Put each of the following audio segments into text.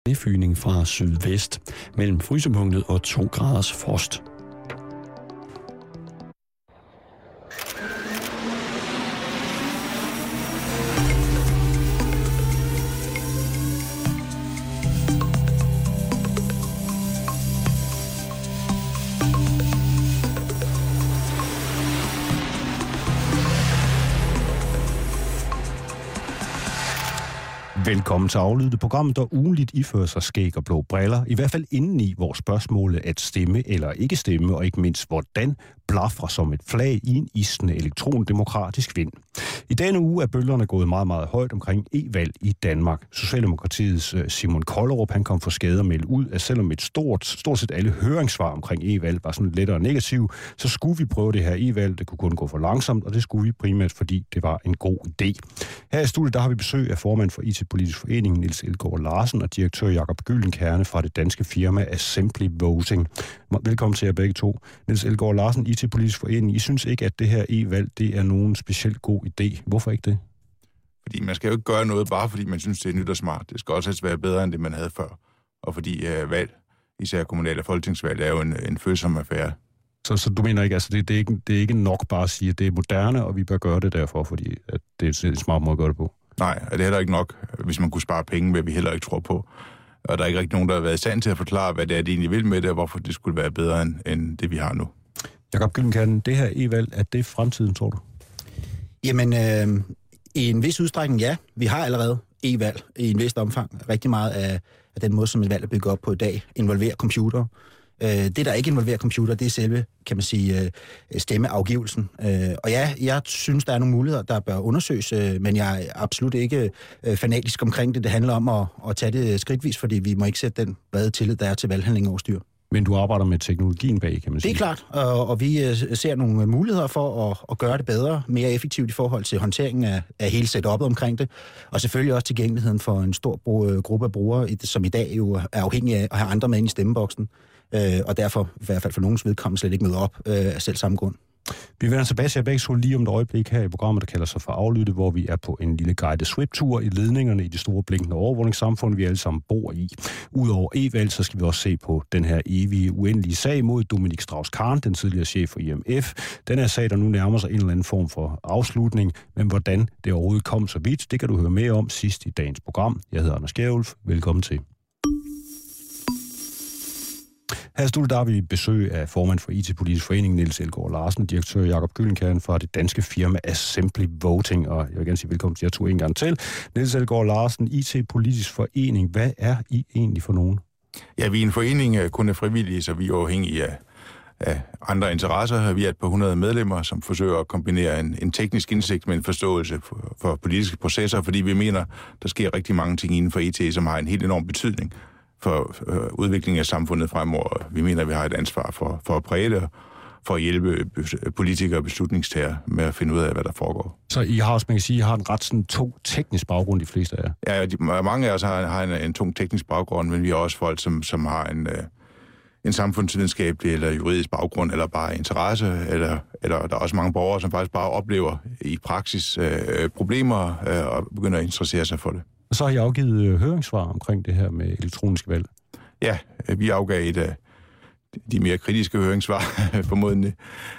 Nedfygning fra sydvest mellem frysepunktet og 2 graders frost. Velkommen til Aflyttet, programmet, der ugenligt ifører sig skæg og blå briller, i hvert fald indeni, hvor spørgsmålet at stemme eller ikke stemme, og ikke mindst hvordan, blafrer som et flag i en isende elektron-demokratisk vind. I denne uge er bølgerne gået meget, meget højt omkring e-valg i Danmark. Socialdemokratiets Simon Kollerup, han kom for skade og melde ud, at selvom et stort set alle høringssvar omkring e-valg var sådan lettere negativ, så skulle vi prøve det her e-valg. Det kunne kun gå for langsomt, og det skulle vi primært, fordi det var en god idé. Her i studiet, der har vi besøg af formand for IT-politisk forening, Niels Elgaard Larsen, og direktør Jakob Gyldenkerne fra det danske firma Assembly Voting. Velkommen til jer begge to. Niels Elgaard Larsen, IT-politisk forening. I synes ikke, at det her e-valg, det er nogen specielt god idé. Hvorfor ikke det? Fordi man skal jo ikke gøre noget, bare fordi man synes, det er nyt og smart. Det skal også være bedre, end det man havde før. Og fordi valg, især kommunale og folketingsvalg, er jo en følsom affære. Så du mener ikke, altså det er ikke nok bare at sige, at det er moderne, og vi bør gøre det derfor, fordi at det er en smart måde at gøre det på? Nej, og det er heller ikke nok, hvis man kunne spare penge, hvad vi heller ikke tror på. Og der er ikke rigtig nogen, der har været i stand til at forklare, hvad det er, de egentlig vil med det, og hvorfor det skulle være bedre end det, vi har nu. Jakob Gyldenkerne, det her e-valg, er det fremtiden, tror du? Jamen, i en vis udstrækning, ja. Vi har allerede e-valg i en vis omfang. Rigtig meget af den måde, som et valg er bygget op på i dag, involverer computer. Det, der ikke involverer computer, det er selve, kan man sige, stemmeafgivelsen. Og ja, jeg synes, der er nogle muligheder, der bør undersøges, men jeg er absolut ikke fanatisk omkring det. Det handler om at tage det skridtvis, fordi vi må ikke sætte den brede tillid, der er til valghandling over styr. Men du arbejder med teknologien bag, kan man sige. Det er klart, og vi ser nogle muligheder for at gøre det bedre, mere effektivt i forhold til håndteringen af hele setup'et omkring det, og selvfølgelig også tilgængeligheden for en stor gruppe af brugere, som i dag jo er afhængige af at have andre med ind i stemmeboksen, og derfor i hvert fald for nogens vedkommende slet ikke møde op af selv samme grund. Vi vender tilbage til begge så lige om et øjeblik her i programmet, der kalder sig for Aflyttet, hvor vi er på en lille guided sweep-tur i ledningerne i det store blinkende overvågningssamfund, vi alle sammen bor i. Udover e-valg, så skal vi også se på den her evige, uendelige sag mod Dominique Strauss-Kahn, den tidligere chef for IMF. Den her sag, der nu nærmer sig en eller anden form for afslutning, men hvordan det overhovedet kom så vidt, det kan du høre mere om sidst i dagens program. Jeg hedder Anders Skærulf. Velkommen til. Her i studiet der har vi besøg af formand for IT-politisk forening, Niels Elgaard Larsen, direktør Jakob Gyldenkerne fra det danske firma Assembly Voting, og jeg vil gerne sige velkommen til jer to en gang til. Niels Elgaard Larsen, IT-politisk forening, hvad er I egentlig for nogen? Ja, vi er en forening, kun er frivillige, så vi er afhængige af andre interesser. Vi er et par 100 medlemmer, som forsøger at kombinere en teknisk indsigt med en forståelse for politiske processer, fordi vi mener, der sker rigtig mange ting inden for IT, som har en helt enorm betydning for udviklingen af samfundet fremover. Vi mener, at vi har et ansvar for at præge det, for at hjælpe politikere og beslutningstagere med at finde ud af, hvad der foregår. Så I har også, man kan sige, I har en ret sådan tung teknisk baggrund, de fleste af jer? Ja, mange af os har en tung teknisk baggrund, men vi har også folk, som har en samfundsvidenskabelig eller juridisk baggrund, eller bare interesse, eller der er også mange borgere, som faktisk bare oplever i praksis problemer og begynder at interessere sig for det. Og så har I afgivet høringssvar omkring det her med elektroniske valg. Ja, vi afgav et af de mere kritiske høringssvar, formodentlig.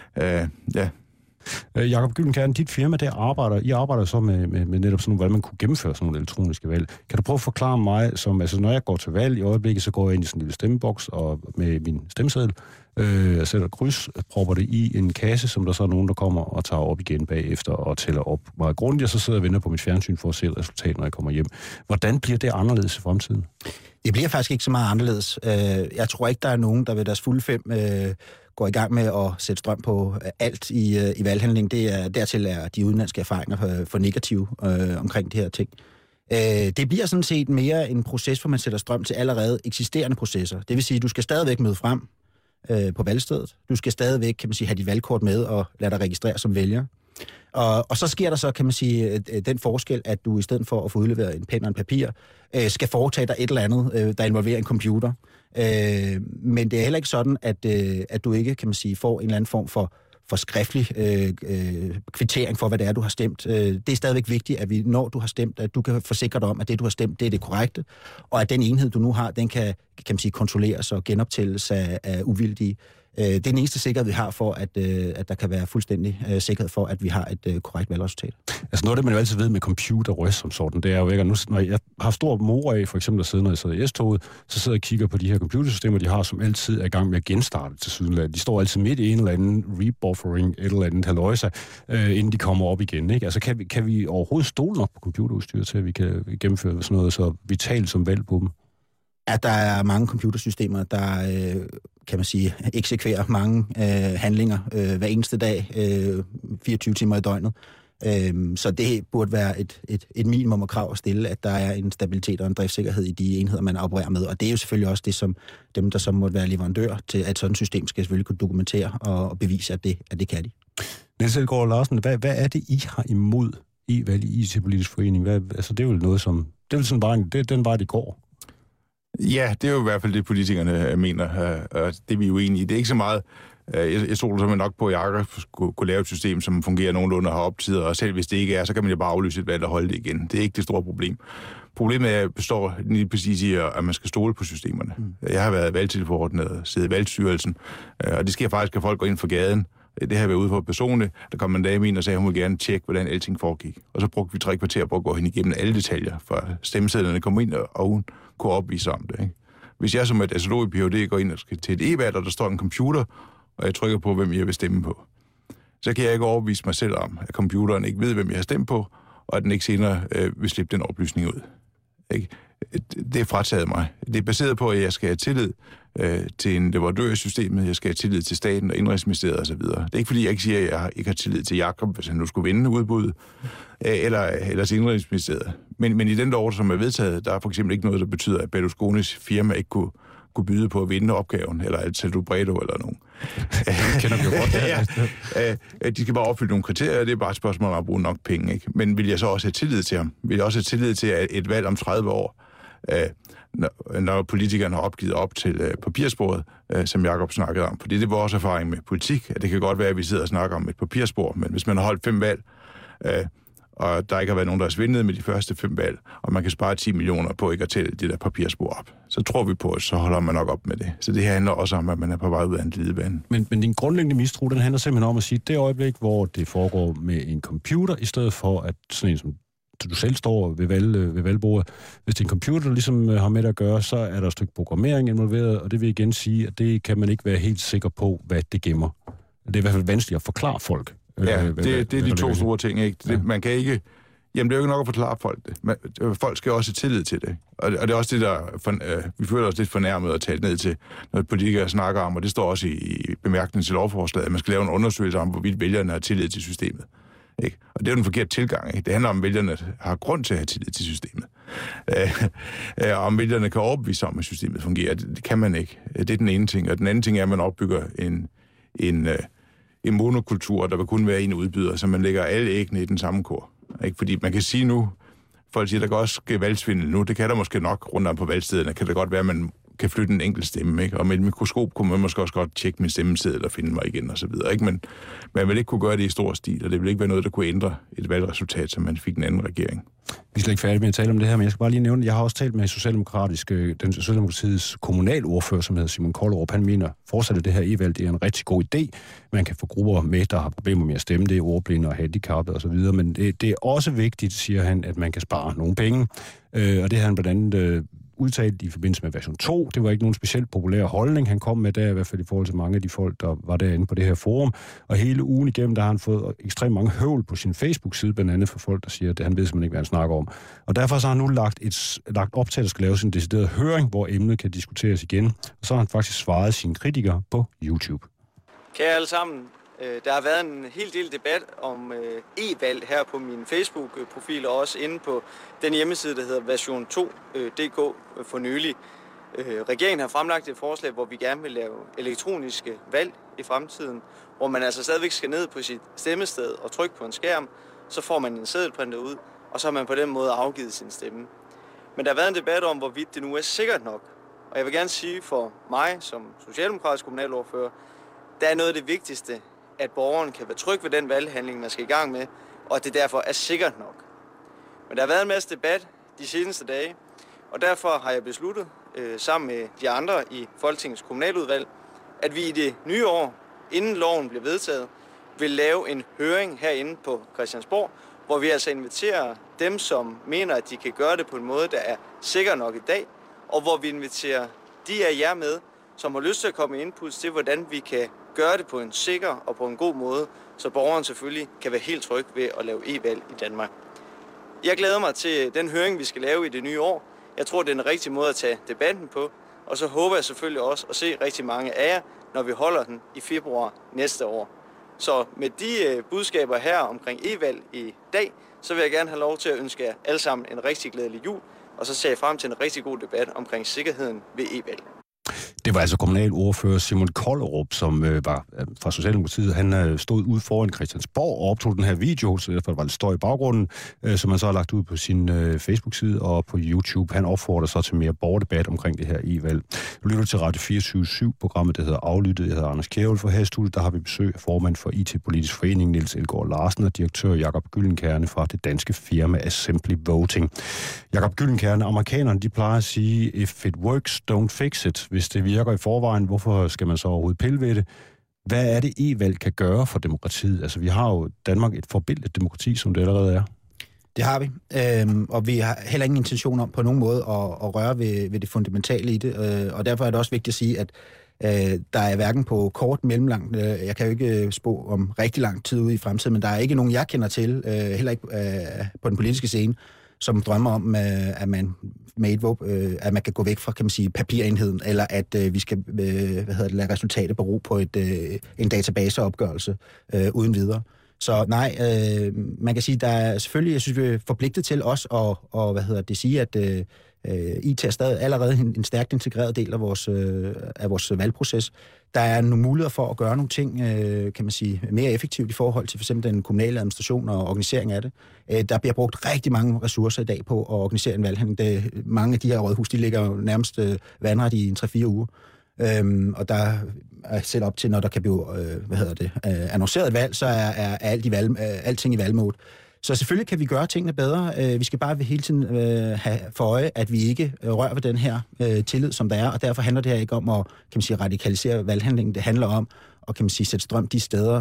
Ja. Jakob Gyldenkerne, dit firma, I arbejder så med netop sådan, hvordan man kunne gennemføre sådan nogle elektroniske valg. Kan du prøve at forklare mig, når jeg går til valg i øjeblikket, så går jeg ind i sådan en lille stemmeboks og med min stemmeseddel, jeg sætter kryds, propper det i en kasse, som der så er nogen, der kommer og tager op igen bagefter og tæller op meget grundigt, og så sidder jeg og venter på mit fjernsyn for at se resultatet, når jeg kommer hjem. Hvordan bliver det anderledes i fremtiden? Det bliver faktisk ikke så meget anderledes. Jeg tror ikke, der er nogen, der ved deres fulde 5 går i gang med at sætte strøm på alt i valghandling. Dertil er de udenlandske erfaringer for negative omkring de her ting. Det bliver sådan set mere en proces, hvor man sætter strøm til allerede eksisterende processer. Det vil sige, at du skal stadigvæk møde frem på valgstedet. Du skal stadigvæk, kan man sige, have dit valgkort med og lade dig registrere som vælger. Og så sker der så, kan man sige, den forskel, at du i stedet for at få udleveret en pen og en papir, skal foretage dig et eller andet, der involverer en computer. Men det er heller ikke sådan, at du ikke, kan man sige, får en eller anden form for skriftlig kvittering for, hvad det er, du har stemt. Det er stadigvæk vigtigt, at når du har stemt, at du kan forsikre dig om, at det, du har stemt, det er det korrekte, og at den enhed, du nu har, den kan man sige, kontrolleres og genoptælles af uvildige. Det er den eneste sikkerhed, vi har for, at der kan være fuldstændig sikkerhed for, at vi har et korrekt valgresultat. Altså noget af det, man jo altid ved med computer-rest som sådan, det er jo ikke, at nu, når jeg har stor mor af, for eksempel at sidde, når jeg sidder i S-toget, så sidder jeg og kigger på de her computersystemer, de har, som altid er i gang med at genstarte til Sydland. De står altid midt i en eller anden rebuffering, et eller andet halløjsa, inden de kommer op igen. Ikke? Altså kan vi overhovedet stole nok på computerudstyr til, at vi kan gennemføre sådan noget så vitalt som valg på dem? At der er mange computersystemer, der, kan man sige, eksekverer mange handlinger hver eneste dag, 24 timer i døgnet. Så det burde være et minimum og krav at stille, at der er en stabilitet og en driftssikkerhed i de enheder, man opererer med. Og det er jo selvfølgelig også det, som dem, der så måtte være leverandør til, at sådan et system skal selvfølgelig kunne dokumentere og bevise, at det kan de. Niels Elgaard Larsen, hvad er det, I har imod e-valg i IT-politisk forening? Altså, det er jo noget, som... Det er vel sådan bare den vej, det går. Ja, det er jo i hvert fald det, politikerne mener, og det er vi jo enige i. Det er ikke så meget... Jeg stoler simpelthen nok på, at Jakob kunne lave et system, som fungerer nogenlunde og har optider, og selv hvis det ikke er, så kan man jo bare aflyse et valg og holde det igen. Det er ikke det store problem. Problemet består lige præcis i, at man skal stole på systemerne. Jeg har været valgtilforordnet og siddet i valgstyrelsen, og det sker faktisk, at folk går ind for gaden. Det har jeg været ude for personligt. Der kom en dame ind og sagde, at hun ville gerne tjekke, hvordan alting foregik. Og så brugte vi 3 kvarter på at gå hen igennem alle detaljer, for stemmesedlerne kom ind, og hun kunne opvise om det. Ikke? Hvis jeg som et SLO i Ph.D. går ind og skal til et e-valg, og der står en computer, og jeg trykker på, hvem jeg vil stemme på, så kan jeg ikke overbevise mig selv om, at computeren ikke ved, hvem jeg har stemt på, og at den ikke senere vil slippe den oplysning ud. Ikke? Det er frataget mig. Det er baseret på, at jeg skal have tillid til en leverandør i systemet, jeg skal have tillid til staten og Indrigsministeriet osv. Det er ikke, fordi jeg ikke siger, at jeg ikke har tillid til Jakob, hvis han nu skulle vinde udbuddet, eller til Indrigsministeriet. Men i den lov, som er vedtaget, der er for eksempel ikke noget, der betyder, at Berlusconis firma ikke kunne byde på at vinde opgaven, eller et Salubredo eller nogen. Kender vi jo godt. Ja, de skal bare opfylde nogle kriterier, det er bare et spørgsmål om at bruge nok penge. Ikke? Men vil jeg så også have tillid til ham? Vil jeg også have tillid til, at et valg om 30 år, når politikerne har opgivet op til papirsporet, som Jakob snakkede om? Fordi det er vores erfaring med politik, at det kan godt være, at vi sidder og snakker om et papirspor, men hvis man har holdt 5 valg, og der ikke har været nogen, der har svindlet med de første 5 valg, og man kan spare 10 millioner på ikke at tælle det der papirspor op, så tror vi på, at så holder man nok op med det. Så det her handler også om, at man er på vej ud af en glidebane. Men din grundlæggende mistro, den handler simpelthen om at sige, at det øjeblik, hvor det foregår med en computer, i stedet for at sådan en som du selv står ved valgbordet, hvis det er en computer, der ligesom har med at gøre, så er der et stykke programmering involveret, og det vil igen sige, at det kan man ikke være helt sikker på, hvad det gemmer. Det er i hvert fald vanskeligt at forklare folk. Ja, det er de 2 store ting, ikke? Det, man kan ikke... Jamen, det er jo ikke nok at forklare folk det. Folk skal også have tillid til det. Og det er også det, der... vi føler os lidt fornærmet at tale ned til, når politikere snakker om, og det står også i bemærkningen til lovforslaget, at man skal lave en undersøgelse om, hvorvidt vælgerne har tillid til systemet. Ikke? Og det er jo den forkerte tilgang. Ikke? Det handler om, at vælgerne har grund til at have tillid til systemet. Om vælgerne kan overbevise om, at systemet fungerer, det kan man ikke. Det er den ene ting. Og den anden ting er, at man opbygger en monokultur, der vil kun være en udbyder, så man lægger alle æggene i den samme kor. Ikke? Fordi man kan sige nu, folk siger, der kan også ske valgsvindel nu, det kan der måske nok rundt om på valgstederne, kan det godt være, at man kan flytte en enkelt stemme, ikke? Og med et mikroskop kunne man måske også godt tjekke min stemmeseddel og finde mig igen og så videre, ikke? Men man vil ikke kunne gøre det i stor stil, og det vil ikke være noget, der kunne ændre et valgresultat, som man fik en anden regering. Vi er slet ikke færdige med at tale om det her, men jeg skal bare lige nævne, at jeg har også talt med den Socialdemokratiets kommunalordfører, som hedder Simon Kollerup. Han mener fortsat, at det her e-valg det er en rigtig god idé. Man kan få grupper med, der har problemer med at stemme, det er ordblinde og handicappede osv., men det er også vigtigt, siger han, at man kan spare nogle penge. Og det har han blandt andet udtalt i forbindelse med version 2. Det var ikke nogen specielt populær holdning, han kom med der, i hvert fald i forhold til mange af de folk, der var derinde på det her forum. Og hele ugen igennem, der har han fået ekstremt mange høvl på sin Facebook-side, blandt andet for folk, der siger, at han ved simpelthen ikke, hvad han snakker om. Og derfor så har han nu lagt op til, at der skal laves en decideret høring, hvor emnet kan diskuteres igen. Og så har han faktisk svaret sine kritikere på YouTube. Kære alle sammen, der har været en hel del debat om e-valg her på min Facebook-profil, og også inde på den hjemmeside, der hedder version2.dk for nylig. Regeringen har fremlagt et forslag, hvor vi gerne vil lave elektroniske valg i fremtiden, hvor man altså stadigvæk skal ned på sit stemmested og trykke på en skærm, så får man en seddelprinter ud, og så har man på den måde afgivet sin stemme. Men der har været en debat om, hvorvidt det nu er sikkert nok. Og jeg vil gerne sige for mig som socialdemokratisk kommunalordfører, der er noget af det vigtigste at borgeren kan være tryg ved den valghandling, man skal i gang med, og at det derfor er sikkert nok. Men der har været en masse debat de seneste dage, og derfor har jeg besluttet, sammen med de andre i Folketingets kommunaludvalg, at vi i det nye år, inden loven bliver vedtaget, vil lave en høring herinde på Christiansborg, hvor vi altså inviterer dem, som mener, at de kan gøre det på en måde, der er sikker nok i dag, og hvor vi inviterer de af jer med, som har lyst til at komme med inputs til, hvordan vi kan gøre det på en sikker og på en god måde, så borgeren selvfølgelig kan være helt tryg ved at lave e-valg i Danmark. Jeg glæder mig til den høring, vi skal lave i det nye år. Jeg tror, det er en rigtig måde at tage debatten på, og så håber jeg selvfølgelig også at se rigtig mange af jer, når vi holder den i februar næste år. Så med de budskaber her omkring e-valg i dag, så vil jeg gerne have lov til at ønske jer alle sammen en rigtig glædelig jul, og så ser jeg frem til en rigtig god debat omkring sikkerheden ved e-valg. Det var altså kommunalordfører Simon Kollerup, som var fra Socialdemokratiet. Han stod ude foran Christiansborg og optog den her video, så derfor var det støj i baggrunden, som han så har lagt ud på sin Facebook-side og på YouTube. Han opfordrer så til mere borgerdebat omkring det her e-valg. Du lytter til Radio 24/7-programmet, der hedder Aflyttet. Jeg hedder Anders Kjærhul. For her i studiet, der har vi besøg af formand for IT-politisk forening, Niels Elgaard Larsen, og direktør Jakob Gyldenkerne fra det danske firma Assembly Voting. Jakob Gyldenkerne, amerikanerne, de plejer at sige, if it works, don't fix it. Hvis det virker i forvejen, hvorfor skal man så overhovedet pille ved det? Hvad er det e-valg kan gøre for demokratiet? Altså, vi har jo Danmark et forbilledligt demokrati, som det allerede er. Det har vi, og vi har heller ingen intention om på nogen måde at røre ved det fundamentale i det, og derfor er det også vigtigt at sige, at der er hverken på kort, mellemlang, jeg kan jo ikke spå om rigtig lang tid ude i fremtiden, men der er ikke nogen, jeg kender til, heller ikke på den politiske scene, som drømmer om, at man at man kan gå væk fra, kan man sige, papirenheden, eller at vi skal lade resultatet bero på en databaseopgørelse uden videre. Så nej, man kan sige, der er selvfølgelig, jeg synes, vi er forpligtet til os at sige, at IT er stadig allerede en stærkt integreret del af vores valgproces. Der er nogle muligheder for at gøre nogle ting, kan man sige, mere effektivt i forhold til f.eks. den kommunale administration og organisering af det. Der bliver brugt rigtig mange ressourcer i dag på at organisere en valghandling. Mange af de her rådhus, de ligger jo nærmest vandret i 3-4 uger. Og der er set op til, når der kan blive annonceret et valg, så er alting i valgmode. Så selvfølgelig kan vi gøre tingene bedre. Vi skal bare hele tiden have for øje, at vi ikke rører ved den her tillid, som der er, og derfor handler det her ikke om at, kan man sige, radikalisere valghandlingen. Det handler om at, kan man sige, sætte strøm de steder,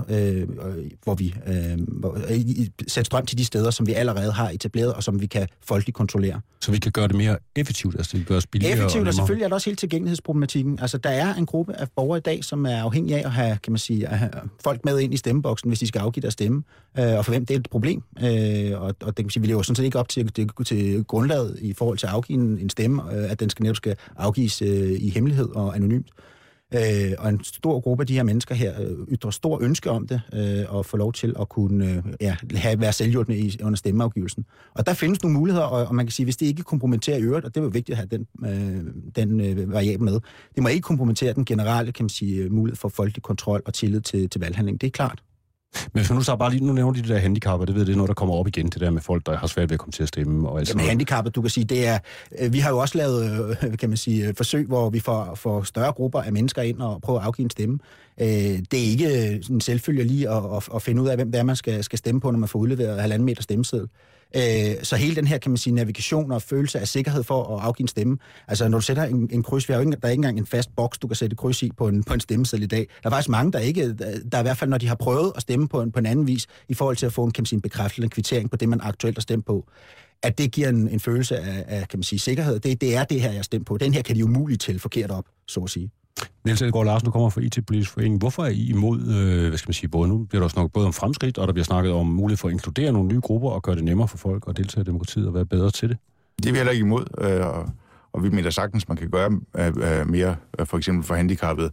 sætte strøm til de steder, som vi allerede har etableret, og som vi kan folkeligt kontrollere. Så vi kan gøre det mere effektivt, altså det gør os billigere. Effektivt, og selvfølgelig er der også hele tilgængelighedsproblematikken. Altså, der er en gruppe af borgere i dag, som er afhængige af at have, kan man sige, at have folk med ind i stemmeboksen, hvis de skal afgive deres stemme, og for hvem det er et problem. Og det kan man sige, vi lever sådan set ikke op til grundlaget i forhold til at afgive en stemme, at den skal afgives i hemmelighed og anonymt. Og en stor gruppe af de her mennesker her ytrer stor ønske om det, og få lov til at kunne være selvhjulpne under stemmeafgivelsen. Og der findes nogle muligheder, og man kan sige, hvis det ikke kompromitterer øvrigt, og det er jo vigtigt at have den variabel med, det må ikke kompromittere den generelle, kan man sige, mulighed for folkelig kontrol og tillid til valghandling. Det er klart. Men hvis man nu så bare lige, nu nævner de der handicapper, det ved det er noget, der kommer op igen, det der med folk, der har svært ved at komme til at stemme. Og Jamen handicappet, du kan sige, det er, vi har jo også lavet, kan man sige, forsøg, hvor vi får større grupper af mennesker ind og prøver at afgive en stemme. Det er ikke en selvfølge lige at finde ud af, hvem det er, man skal stemme på, når man får udleveret 1,5 meter stemmeseddel. Så hele den her, kan man sige, navigation og følelse af sikkerhed for at afgive en stemme. Altså, når du sætter en kryds, der er ikke engang en fast boks, du kan sætte kryds i på en stemmeseddel i dag. Der er faktisk mange, der i hvert fald, når de har prøvet at stemme på en anden vis, i forhold til at få en, kan man sige, en bekræftelse, en kvittering på det, man aktuelt har stemt på, at det giver en følelse af, kan man sige, sikkerhed. Det er det her, jeg har stemt på. Den her kan de umuligt tælle forkert op, så at sige. Niels Elgaard Larsen, du kommer fra IT-politisk forening. Hvorfor er I imod, både nu bliver der snakket både om fremskridt, og der bliver snakket om mulighed for at inkludere nogle nye grupper og gøre det nemmere for folk at deltage i demokratiet og være bedre til det? Det er vi heller ikke imod, og vi mener sagtens, man kan gøre mere, for eksempel for handicappede.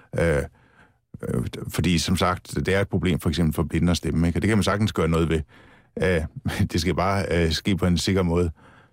Fordi som sagt, det er et problem for eksempel for blinde at stemme, ikke? Og det kan man sagtens gøre noget ved. Det skal bare ske på en sikker måde.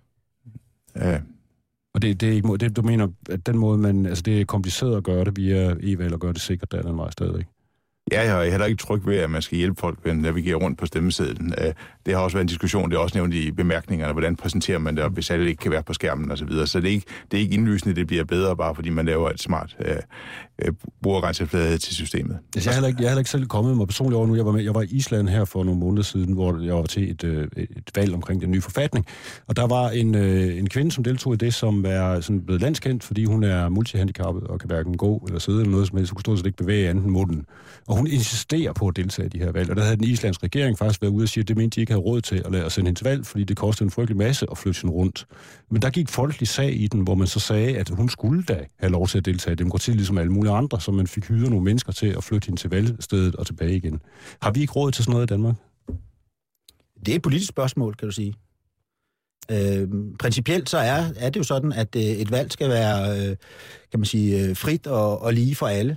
Og det er ikke det, du mener, at den måde, det er kompliceret at gøre det via e-valg og gøre det sikkert, der er den vej stadigvæk? Ja, jeg er heller ikke tryg ved, at man skal hjælpe folk ved at navigere rundt på stemmesedlen. Det har også været en diskussion, det er også nævnt i bemærkningerne, hvordan præsenterer man det, hvis alle ikke kan være på skærmen osv. Så det er ikke indlysende, det bliver bedre, bare fordi man laver et smart brugergrænseflade til systemet. Jeg er heller ikke selv kommet mig personligt over nu. Jeg var i Island her for nogle måneder siden, hvor jeg var til et valg omkring den nye forfatning. Og der var en kvinde, som deltog i det, som er sådan blevet landskendt, fordi hun er multihandicappet og kan hverken gå eller sidde eller noget som helst. Hun kunne stort set ikke bevæge andet end munden. Og hun insisterer på at deltage i de her valg. Og der havde den islandske regering faktisk været ude og sige, at det mente de ikke havde råd til at sende hende til valg, fordi det kostede en frygtelig masse at flytte hende rundt. Men der gik folkelig sag i den, hvor man så sagde, at hun skulle da have lov til at deltage i demokratiet, ligesom alle mulige andre, så man fik hyret nogle mennesker til at flytte hende til valgstedet og tilbage igen. Har vi ikke råd til sådan noget i Danmark? Det er et politisk spørgsmål, kan du sige. Principielt så er det jo sådan, at et valg skal være, kan man sige, frit og lige for alle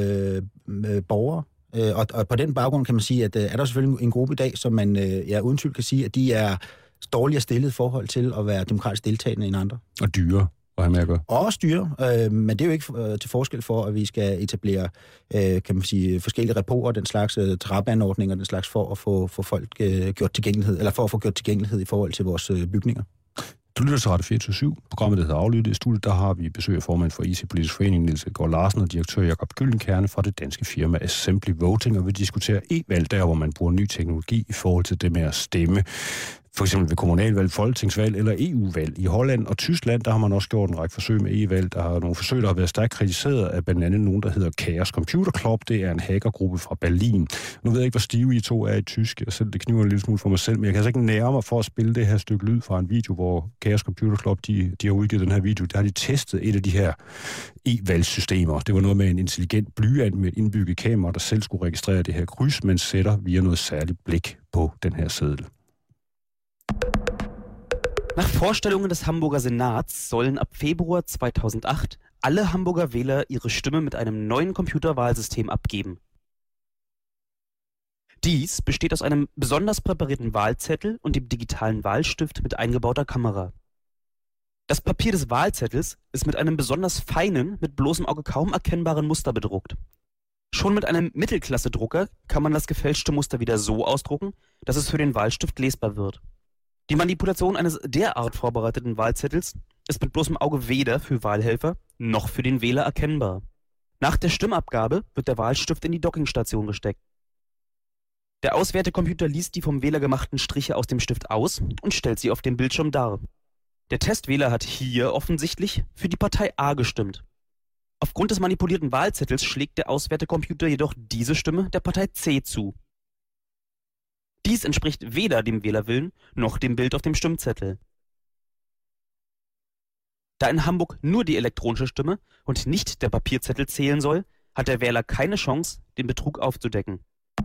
borgere. Og på den baggrund kan man sige, at er der selvfølgelig en gruppe i dag, som man uden tvivl kan sige, at de er dårligere stillet i forhold til at være demokratisk deltagende end andre. Og dyre. Og også dyre, men det er jo ikke til forskel for, at vi skal etablere, kan man sige, forskellige reporer, den slags trabanordninger, den slags for at få folk gjort tilgængelighed, eller for at få gjort tilgængelighed i forhold til vores bygninger. Du lytter til Radio 24/7, programmet der hedder Aflyttet. I studiet der har vi besøg af formand for IT Politisk Forening, Niels Elgaard Larsen, og direktør Jakob Gyldenkerne fra det danske firma Assembly Voting, og vi diskuterer e-valg, der hvor man bruger ny teknologi i forhold til det med at stemme. For eksempel ved kommunalvalg, folketingsvalg eller EU-valg. I Holland og Tyskland, der har man også gjort en række forsøg med e-valg. Der har nogle forsøg, der har været stærkt kritiseret af blandt andet nogen, der hedder Chaos Computer Club. Det er en hackergruppe fra Berlin. Nu ved jeg ikke, hvor stive I to er i tysk. Jeg selv, det kniver en lille smule for mig selv, men jeg kan altså ikke nære mig for at spille det her stykke lyd fra en video, hvor Chaos Computer Club, de har udgivet den her video. Der har de testet et af de her e-valgsystemer. Det var noget med en intelligent blyant med et indbygget kamera, der selv skulle registrere det her kryds, men sætter via noget særligt blik på den her seddel. Nach Vorstellungen des Hamburger Senats sollen ab Februar 2008 alle Hamburger Wähler ihre Stimme mit einem neuen Computerwahlsystem abgeben. Dies besteht aus einem besonders präparierten Wahlzettel und dem digitalen Wahlstift mit eingebauter Kamera. Das Papier des Wahlzettels ist mit einem besonders feinen, mit bloßem Auge kaum erkennbaren Muster bedruckt. Schon mit einem Mittelklasse-Drucker kann man das gefälschte Muster wieder so ausdrucken, dass es für den Wahlstift lesbar wird. Die Manipulation eines derart vorbereiteten Wahlzettels ist mit bloßem Auge weder für Wahlhelfer noch für den Wähler erkennbar. Nach der Stimmabgabe wird der Wahlstift in die Dockingstation gesteckt. Der Auswertecomputer liest die vom Wähler gemachten Striche aus dem Stift aus und stellt sie auf dem Bildschirm dar. Der Testwähler hat hier offensichtlich für die Partei A gestimmt. Aufgrund des manipulierten Wahlzettels schlägt der Auswertecomputer jedoch diese Stimme der Partei C zu. Dies entspricht weder dem Wählerwillen noch dem Bild auf dem Stimmzettel. Da in Hamburg nur die elektronische Stimme und nicht der Papierzettel zählen soll, hat der Wähler keine Chance, den Betrug aufzudecken.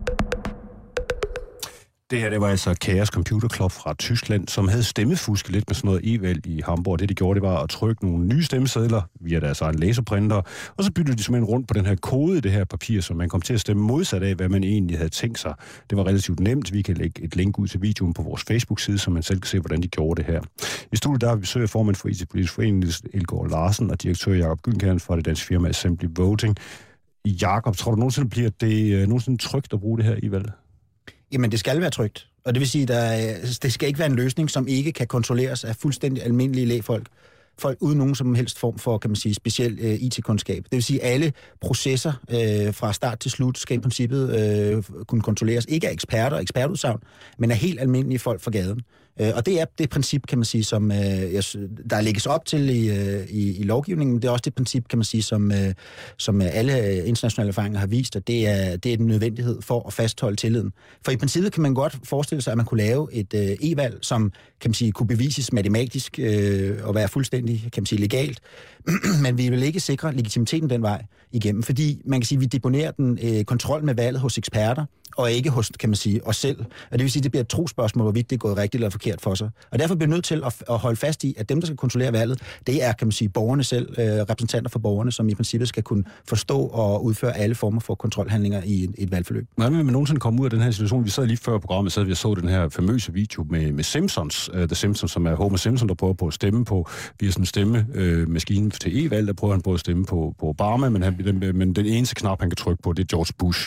Det her, det var altså Chaos Computer Club fra Tyskland, som havde stemmefusket lidt med sådan noget e-valg i Hamburg. Det de gjorde, det var at trykke nogle nye stemmesedler via deres egen laserprinter, og så byttede de simpelthen rundt på den her kode i det her papir, så man kom til at stemme modsat af, hvad man egentlig havde tænkt sig. Det var relativt nemt. Vi kan lægge et link ud til videoen på vores Facebook-side, så man selv kan se, hvordan de gjorde det her. I studiet der har vi besøg af formand for IT Politisk Forening, Niels Elgaard Larsen, og direktør Jakob Gyldenkerne fra det danske firma Assembly Voting. Jakob, tror du nogensinde bliver det trygt at bruge det her e-valg? Jamen, det skal være trygt. Og det vil sige, det skal ikke være en løsning, som ikke kan kontrolleres af fuldstændig almindelige lægfolk. Folk uden nogen som helst form for, kan man sige, speciel IT-kundskab. Det vil sige, at alle processer fra start til slut skal i princippet kunne kontrolleres. Ikke af eksperter og ekspertudsagn, men af helt almindelige folk fra gaden. Og det er det princip, kan man sige, som der lægges op til i lovgivningen, men det er også det princip, kan man sige, som alle internationale erfaringer har vist, at det er en nødvendighed for at fastholde tilliden. For i princippet kan man godt forestille sig, at man kunne lave et e-valg, som kan man sige, kunne bevises matematisk og være fuldstændig, kan man sige, legalt, men vi vil ikke sikre legitimiteten den vej igennem, fordi man kan sige, at vi deponerer den kontrol med valget hos eksperter, og ikke hos, kan man sige, os selv. Og det vil sige, at det bliver et trospørgsmål, hvorvidt det er gået rigtigt eller forkert for sig. Og derfor bliver vi nødt til at holde fast i, at dem, der skal kontrollere valget, det er, kan man sige, borgerne selv, repræsentanter for borgerne, som i princippet skal kunne forstå og udføre alle former for kontrolhandlinger i et valgforløb. Hvordan vil man nogensinde komme ud af den her situation? Vi sad lige før programmet, så vi så den her famøse video med Simpsons, The Simpsons, som er Homer Simpson, der prøver på at stemme på via sådan en stemmemaskine til e-valg, der prøver han på at stemme på Obama, men den eneste knap, han kan trykke på, det er George Bush.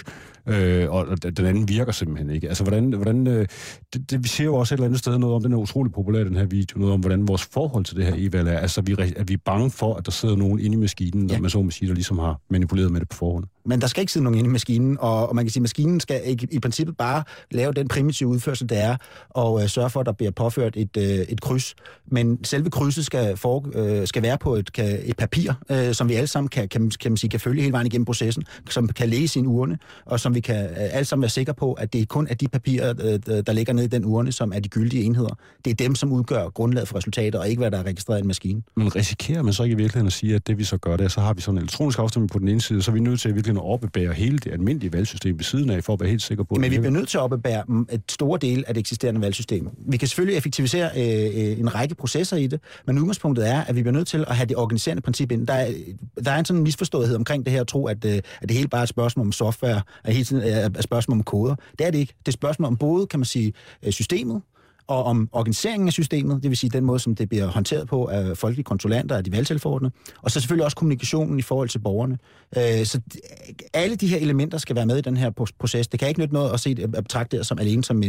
og den anden virker simpelthen ikke. Altså, hvordan vi ser jo også et eller andet sted noget om, den er utrolig populær, den her video, noget om, hvordan vores forhold til det her e-valg er. Altså, er vi bange for, at der sidder nogen inde i maskinen, der man så må sige, der ligesom har manipuleret med det på forhånd? Men der skal ikke sidde nogen inde i maskinen, og man kan sige, at maskinen skal i princippet bare lave den primitive udførsel, det er, og sørge for, at der bliver påført et kryds. Men selve krydset skal være på et papir, som vi alle sammen kan følge hele vejen igennem processen, som kan lægge i sin urne, og som vi kan alle sammen være sikre på, at det kun er de papirer, der ligger nede i den urne, som er de gyldige enheder. Det er dem, som udgør grundlaget for resultater, og ikke hvad der er registreret i en maskine. Men risikerer man så ikke i virkeligheden at sige, at det vi så gør, det er, så har vi sådan en elektronisk afstemning på den ene side, så er vi nødt til at virkelig at opbebære hele det almindelige valgsystem ved siden af, for at være helt sikker på det. Men vi bliver nødt til at opbebære et store del af det eksisterende valgsystem. Vi kan selvfølgelig effektivisere en række processer i det, men udgangspunktet er, at vi bliver nødt til at have det organiserende princip ind. Der er en sådan misforståethed omkring det her at tro, at det hele bare er et spørgsmål om software, at hele tiden er et spørgsmål om koder. Det er det ikke. Det er et spørgsmål om både, kan man sige, systemet, og om organiseringen af systemet, det vil sige den måde, som det bliver håndteret på af folkelige kontrollanter, af de valgtilforordnede, og så selvfølgelig også kommunikationen i forhold til borgerne. Så alle de her elementer skal være med i den her proces. Det kan ikke nytte noget at betragte det som alene som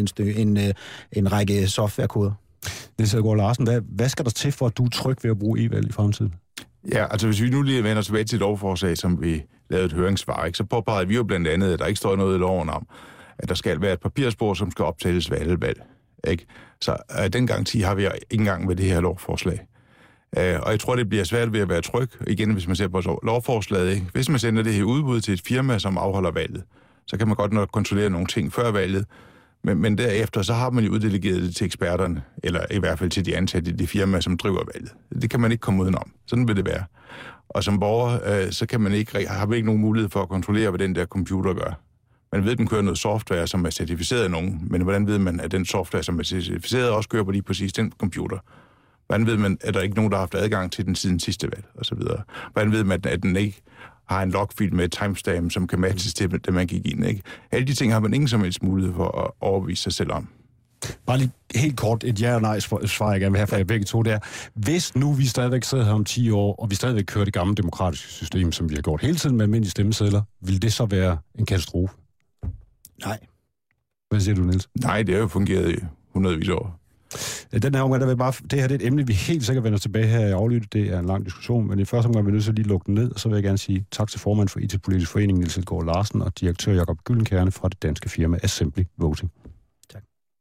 en række softwarekoder. Niels Hedegaard Larsen, hvad skal der til for, at du er tryg ved at bruge e-valg i fremtiden? Ja, altså hvis vi nu lige vender tilbage til et lovforslag, som vi lavede et høringssvar, ikke, så påpegede vi jo blandt andet, at der ikke står noget i loven om, at der skal være et papirspor, som skal optælles ved alle valg. Ikke? Så den garanti har vi ikke engang med det her lovforslag. Og jeg tror, det bliver svært ved at være tryg, igen, hvis man ser på lovforslaget. Ikke? Hvis man sender det her udbud til et firma, som afholder valget, så kan man godt nok kontrollere nogle ting før valget, men derefter, så har man jo uddelegeret det til eksperterne, eller i hvert fald til de ansatte i det firma, som driver valget. Det kan man ikke komme udenom. Sådan vil det være. Og som borger, så har man ikke nogen mulighed for at kontrollere, hvad den der computer gør. Man ved, at den kører noget software, som er certificeret af nogen, men hvordan ved man, at den software, som er certificeret, også kører på lige præcis den computer? Hvordan ved man, at der ikke nogen, der har haft adgang til den siden sidste valg, osv.? Hvordan ved man, at den ikke har en logfil med et timestamp, som kan matches til det, man gik ind, ikke? Alle de ting har man ingen som helst mulighed for at overbevise sig selv om. Bare lige helt kort et ja og nej svar, jeg gerne vil have fra jer begge to der. Hvis nu vi stadigvæk sidder her om 10 år, og vi stadigvæk kører det gamle demokratiske system, som vi har gjort hele tiden med almindelige stemmesedler, vil det så være en katastrofe? Nej. Hvad siger du, Niels? Nej, det har jo fungeret i hundredvis af år. Den her omgang, det her det er et emne, vi helt sikkert vender tilbage her i aflyttet. Det er en lang diskussion, men i første omgang vil jeg nødt til at lige lukke den ned, og så vil jeg gerne sige tak til formand for IT-politisk forening, Niels Hedegaard Larsen, og direktør Jakob Gyldenkerne fra det danske firma Assembly Voting. Tak.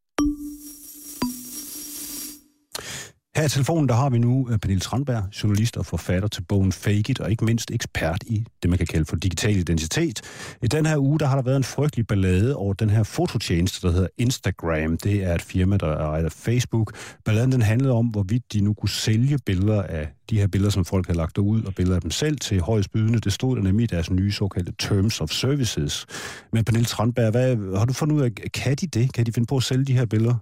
Her i telefonen, der har vi nu Pernille Tranberg, journalist og forfatter til bogen Fake It, og ikke mindst ekspert i det, man kan kalde for digital identitet. I den her uge, der har der været en frygtelig ballade over den her fototjeneste, der hedder Instagram. Det er et firma, der ejer Facebook. Balladen den handlede om, hvorvidt de nu kunne sælge billeder af de her billeder, som folk har lagt ud, og billeder af dem selv til højst bydende. Det stod der nemlig i deres nye såkaldte Terms of Services. Men Pernille Tranberg, hvad har du fundet ud af? Kan de det? Kan de finde på at sælge de her billeder?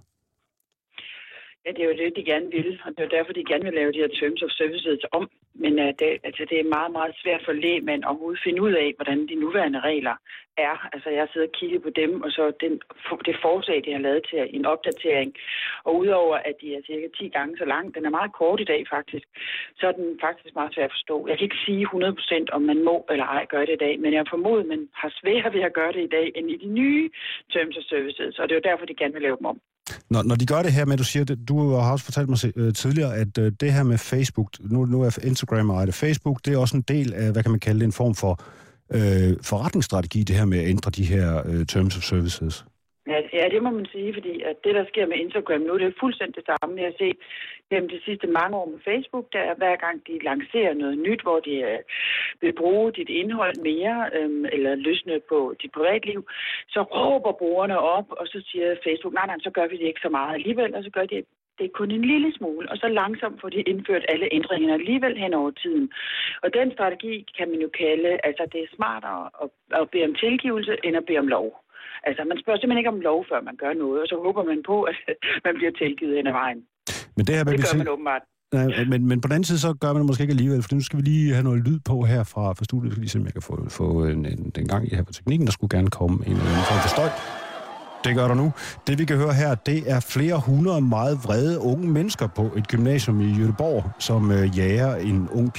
Ja, det er jo det, de gerne vil, og det er jo derfor, de gerne vil lave de her Terms of Services om. Men det er meget, meget svært for lægmænd at finde ud af, hvordan de nuværende regler er. Altså, jeg har siddet og kigget på dem, og så det forslag, de har lavet til en opdatering. Og udover, at de er cirka 10 gange så lang, den er meget kort i dag faktisk, så er den faktisk meget svær at forstå. Jeg kan ikke sige 100% om man må eller ej gøre det i dag, men jeg formoder, man har svært ved at gøre det i dag, end i de nye Terms of Services, og det er jo derfor, de gerne vil lave dem om. Når de gør det her med, du siger, du har også fortalt mig tidligere, at det her med Facebook, nu er Instagram og det Facebook, det er også en del af, hvad kan man kalde det, en form for forretningsstrategi, det her med at ændre de her Terms of Services. Ja, det må man sige, fordi at det, der sker med Instagram nu, det er fuldstændig det samme. Jeg har set gennem de sidste mange år med Facebook, der hver gang de lancerer noget nyt, hvor de vil bruge dit indhold mere, eller løsne på dit privatliv, så råber brugerne op, og så siger Facebook, nej, så gør vi det ikke så meget alligevel, og så gør de det er kun en lille smule, og så langsomt får de indført alle ændringerne alligevel hen over tiden. Og den strategi kan man jo kalde, altså det er smartere at bede om tilgivelse, end at bede om lov. Altså, man spørger simpelthen ikke om lov, før man gør noget, og så håber man på, at man bliver tilgivet hen ad vejen. Men det her, det gør man åbenbart. Men på den anden side, så gør man det måske ikke alligevel, for nu skal vi lige have noget lyd på her fra studiet. Jeg skal lige se, om jeg kan få den gang i her på teknikken. Der skulle gerne komme en eller anden form for støj. Det gør der nu. Det vi kan høre her, det er flere hundrede meget vrede unge mennesker på et gymnasium i Göteborg, som jager en ung pige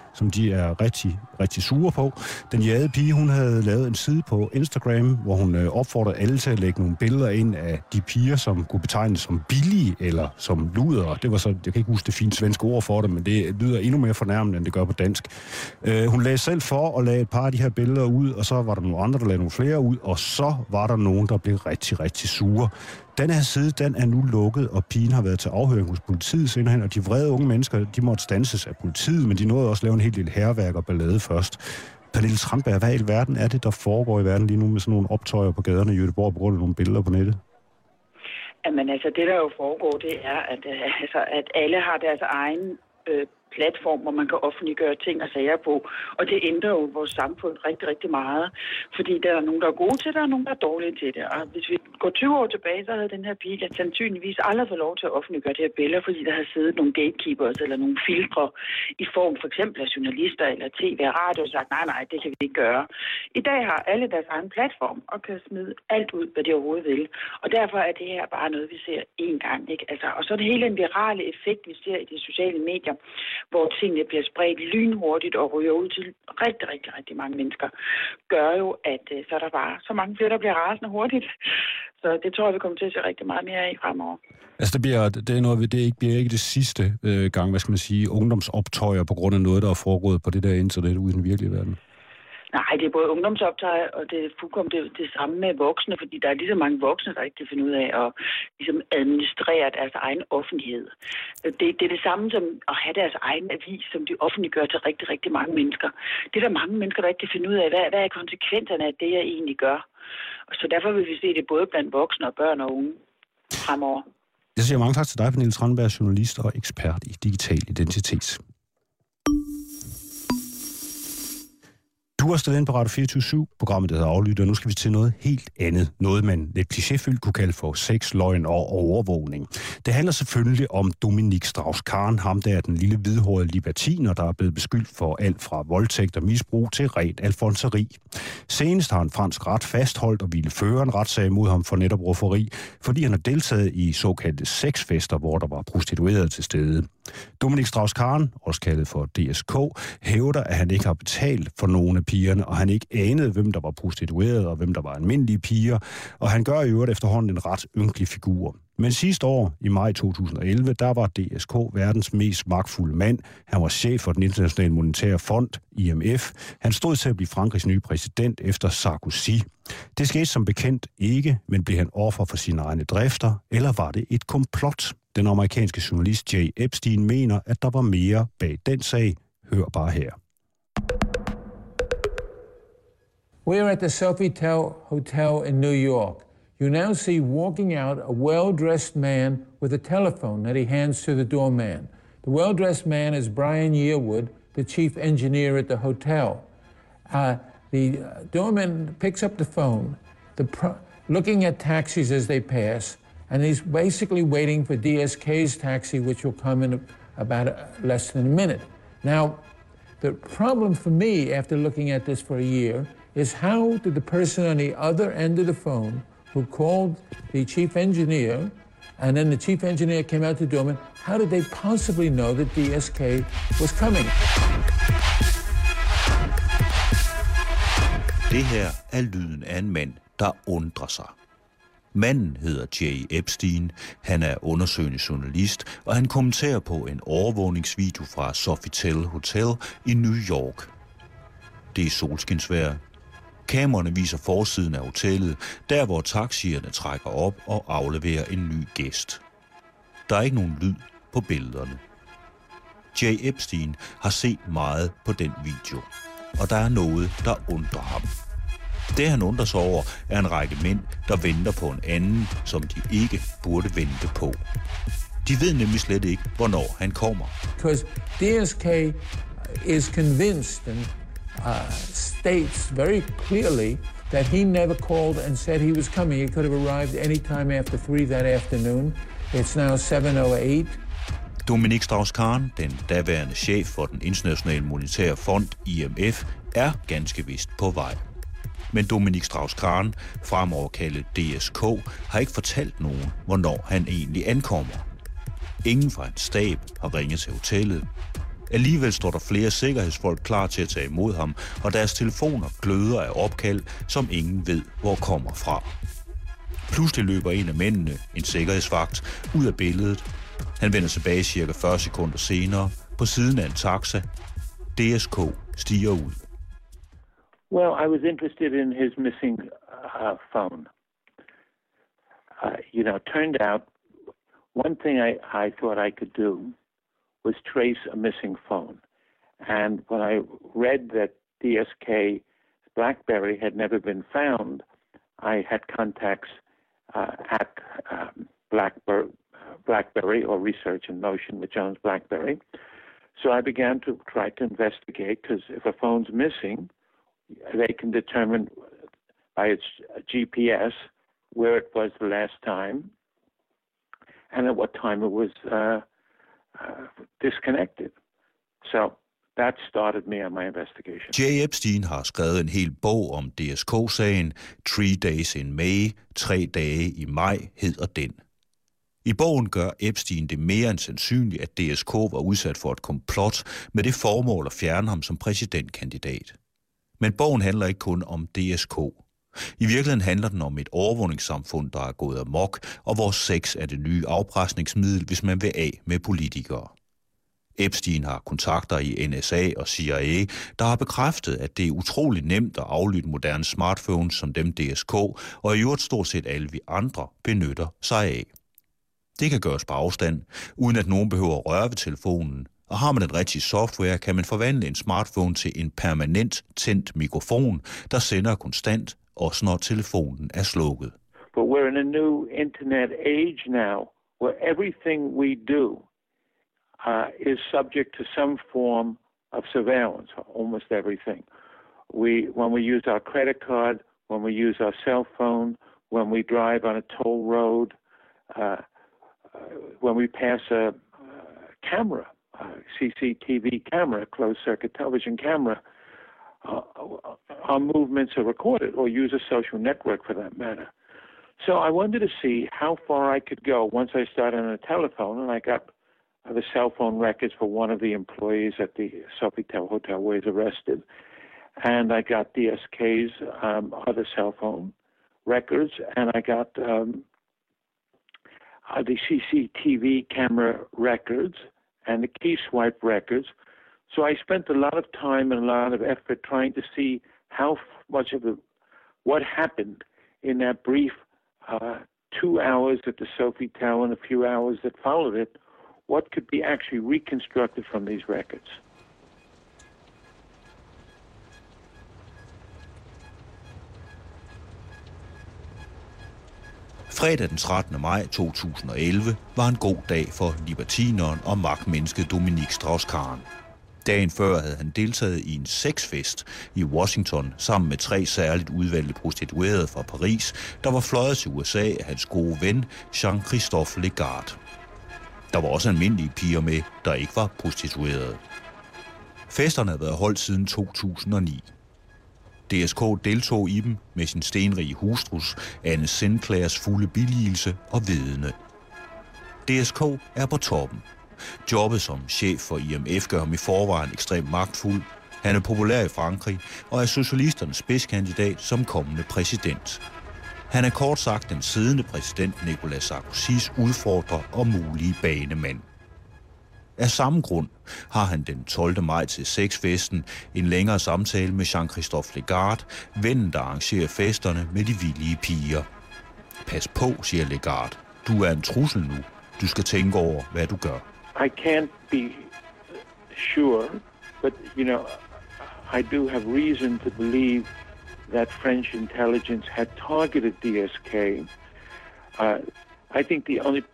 som de er rigtig, rigtig sure på. Den jagede pige, hun havde lavet en side på Instagram, hvor hun opfordrede alle til at lægge nogle billeder ind af de piger, som kunne betegnes som billige eller som luder. Det var så, jeg kan ikke huske det fine svenske ord for det, men det lyder endnu mere fornærmende, end det gør på dansk. Hun lagde selv for at lagde et par af de her billeder ud, og så var der nogle andre, der lagde nogle flere ud, og så var der nogen, der blev rigtig, rigtig sure. Den her side, den er nu lukket, og pigen har været til afhøring hos politiet senere, og de vrede unge mennesker, de måtte standses af politiet, men de nåede også at lave en helt lille hærværk og ballade først. Pernille Tranberg, hvad i verden er det, der foregår i verden lige nu med sådan nogle optøjer på gaderne i Göteborg på grund af nogle billeder på nettet? Jamen altså, det der jo foregår, det er, at alle har deres egen platform, hvor man kan offentliggøre ting og sager på. Og det ændrer jo vores samfund rigtig, rigtig meget. Fordi der er nogen, der er gode til det, og nogen, der er dårlige til det. Og hvis vi går 20 år tilbage, så havde den her pige sandsynligvis aldrig fået lov til at offentliggøre det her billeder, fordi der havde siddet nogle gatekeepers eller nogle filtre i form for eksempel af journalister eller tv og radio og sagt, nej, det kan vi ikke gøre. I dag har alle deres egen platform og kan smide alt ud, hvad de overhovedet vil. Og derfor er det her bare noget, vi ser én gang. Ikke? Altså, og så er det hele en virale effekt, vi ser i de sociale medier, hvor tingene bliver spredt lynhurtigt og ryger ud til rigtig, rigtig, rigtig mange mennesker, gør jo, at så er der bare så mange flere, der bliver rasende hurtigt. Så det tror jeg, vi kommer til at se rigtig meget mere af fremover. Altså, det bliver ikke det sidste gang, hvad skal man sige, ungdomsoptøjer på grund af noget, der er foregået på det der internet ude i den virkelige verden? Nej, det er både ungdomsoptøj, og det er fuldkommen det samme med voksne, fordi der er lige så mange voksne, der ikke kan finde ud af at ligesom administrere deres egen offentlighed. Det er det samme som at have deres egen avis, som de offentliggør til rigtig, rigtig mange mennesker. Det er der mange mennesker, der ikke kan finde ud af, hvad er konsekvenserne af det, jeg egentlig gør. Så derfor vil vi se det både blandt voksne og børn og unge fremover. Jeg siger mange tak til dig, Pernille Tranberg, journalist og ekspert i digital identitet. Du har stillet ind på Radio 24/7, programmet der hedder Aflyttet, og nu skal vi til noget helt andet. Noget, man lidt klichéfyldt kunne kalde for sex, løgn og overvågning. Det handler selvfølgelig om Dominique Strauss-Kahn, ham der er den lille hvidhårede libertiner, der er blevet beskyldt for alt fra voldtægt og misbrug til rent alfonseri. Senest har en fransk ret fastholdt og ville føre en retssag mod ham for netop rufferi, fordi han har deltaget i såkaldte sexfester, hvor der var prostituerede til stede. Dominique Strauss-Kahn, også kaldet for DSK, hævder, at han ikke har betalt for nogle af pigerne, og han ikke anede, hvem der var prostituerede og hvem der var almindelige piger, og han gør i øvrigt efterhånden en ret ynkelig figur. Men sidste år, i maj 2011, der var DSK verdens mest magtfulde mand. Han var chef for den internationale monetære fond, IMF. Han stod til at blive Frankrigs nye præsident efter Sarkozy. Det skete som bekendt ikke, men blev han offer for sine egne drifter, eller var det et komplot? Den amerikanske journalist Jay Epstein mener, at der var mere bag den sag. Hør bare her. We're at the Sofitel Hotel in New York. You now see walking out a well-dressed man with a telephone that he hands to the doorman. The well-dressed man is Brian Yearwood, the chief engineer at the hotel. The doorman picks up the phone, looking at taxis as they pass, and he's basically waiting for DSK's taxi, which will come in about less than a minute. Now, the problem for me, after looking at this for a year, is how did the person on the other end of the phone who called the chief engineer, and then the chief engineer came out to the doorman, how did they possibly know that DSK was coming? Det her er lyden af en mand, der undrer sig. Manden hedder Jay Epstein, han er undersøgende journalist, og han kommenterer på en overvågningsvideo fra Sofitel Hotel i New York. Det er solskinsvejr. Kameraerne viser forsiden af hotellet, der hvor taxierne trækker op og afleverer en ny gæst. Der er ikke nogen lyd på billederne. Jay Epstein har set meget på den video, og der er noget, der undrer ham. Det han undrer sig over, er en række mænd, der venter på en anden, som de ikke burde vente på. De ved nemlig slet ikke, hvornår han kommer. Because DSK is convinced and states very clearly that he never called and said he was coming. He could have arrived any time after 3 that afternoon. It's now 7:08. Dominique Strauss-Kahn, den daværende chef for den internationale monetære fond, IMF, er ganske vist på vej. Men Dominique Strauss-Kahn, fremover kaldet DSK, har ikke fortalt nogen, hvornår han egentlig ankommer. Ingen fra hans stab har ringet til hotellet. Alligevel står der flere sikkerhedsfolk klar til at tage imod ham, og deres telefoner gløder af opkald, som ingen ved, hvor kommer fra. Pludselig løber en af mændene, en sikkerhedsvagt, ud af billedet. Han vender tilbage cirka 40 sekunder senere på siden af en taxa. DSK stiger ud. Well, I was interested in his missing phone. Turned out one thing I thought I could do was trace a missing phone. And when I read that DSK's BlackBerry had never been found, I had contacts at BlackBerry or Research in Motion, which owns BlackBerry. So I began to try to investigate, because if a phone's missing, they can determine by its GPS where it was the last time and at what time it was disconnected. So that started me on my investigation. Jay Epstein har skrevet en hel bog om DSK-sagen. 3 Days in May, 3 dage i maj, hedder den. I bogen gør Epstein det mere end sandsynligt, at DSK var udsat for et komplot med det formål at fjerne ham som præsidentkandidat. Men bogen handler ikke kun om DSK. I virkeligheden handler den om et overvågningssamfund, der er gået amok, og hvor sex er det nye afpresningsmiddel, hvis man vil af med politikere. Epstein har kontakter i NSA og CIA, der har bekræftet, at det er utroligt nemt at aflytte moderne smartphones som dem DSK, og i øvrigt stort set alle vi andre benytter sig af. Det kan gøres på afstand, uden at nogen behøver at røre ved telefonen, og har man den rigtige software, kan man forvandle en smartphone til en permanent tændt mikrofon, der sender konstant, også når telefonen er slukket. But we're in a new internet age now, where everything we do is subject to some form of surveillance, almost everything. When we use our credit card, when we use our cell phone, when we drive on a toll road, when we pass a camera, CCTV camera, closed-circuit television camera, our movements are recorded, or use a social network for that matter. So I wanted to see how far I could go once I started on a telephone, and I got the cell phone records for one of the employees at the Sofitel Hotel where he's arrested, and I got DSK's other cell phone records, and I got the CCTV camera records and the key swipe records. So I spent a lot of time and a lot of effort trying to see how much of what happened in that brief 2 hours at the Sofitel and a few hours that followed it. What could be actually reconstructed from these records? Fredag den 13. maj 2011 var en god dag for libertineren og magtmennesket Dominique Strauss-Kahn. Dagen før havde han deltaget i en sexfest i Washington sammen med 3 særligt udvalgte prostituerede fra Paris, der var fløjet til USA af hans gode ven Jean-Christophe Legard. Der var også almindelige piger med, der ikke var prostituerede. Festerne havde været holdt siden 2009. DSK deltog i dem med sin stenrige hustrus, Anne Sinclairs fulde billigelse og vidne. DSK er på toppen. Jobbet som chef for IMF gør ham i forvejen ekstremt magtfuld. Han er populær i Frankrig og er socialisternes spidskandidat som kommende præsident. Han er kort sagt den siddende præsident Nicolas Sarkozys udfordrer og mulige banemand. Af samme grund har han den 12. maj til sexfesten en længere samtale med Jean-Christophe Legard, vennen, der arrangerer festerne med de villige piger. Pas på, siger Legard. Du er en trussel nu. Du skal tænke over, hvad du gør. I can't be sure, but I do have reason to believe that French intelligence had targeted DSK. I think the only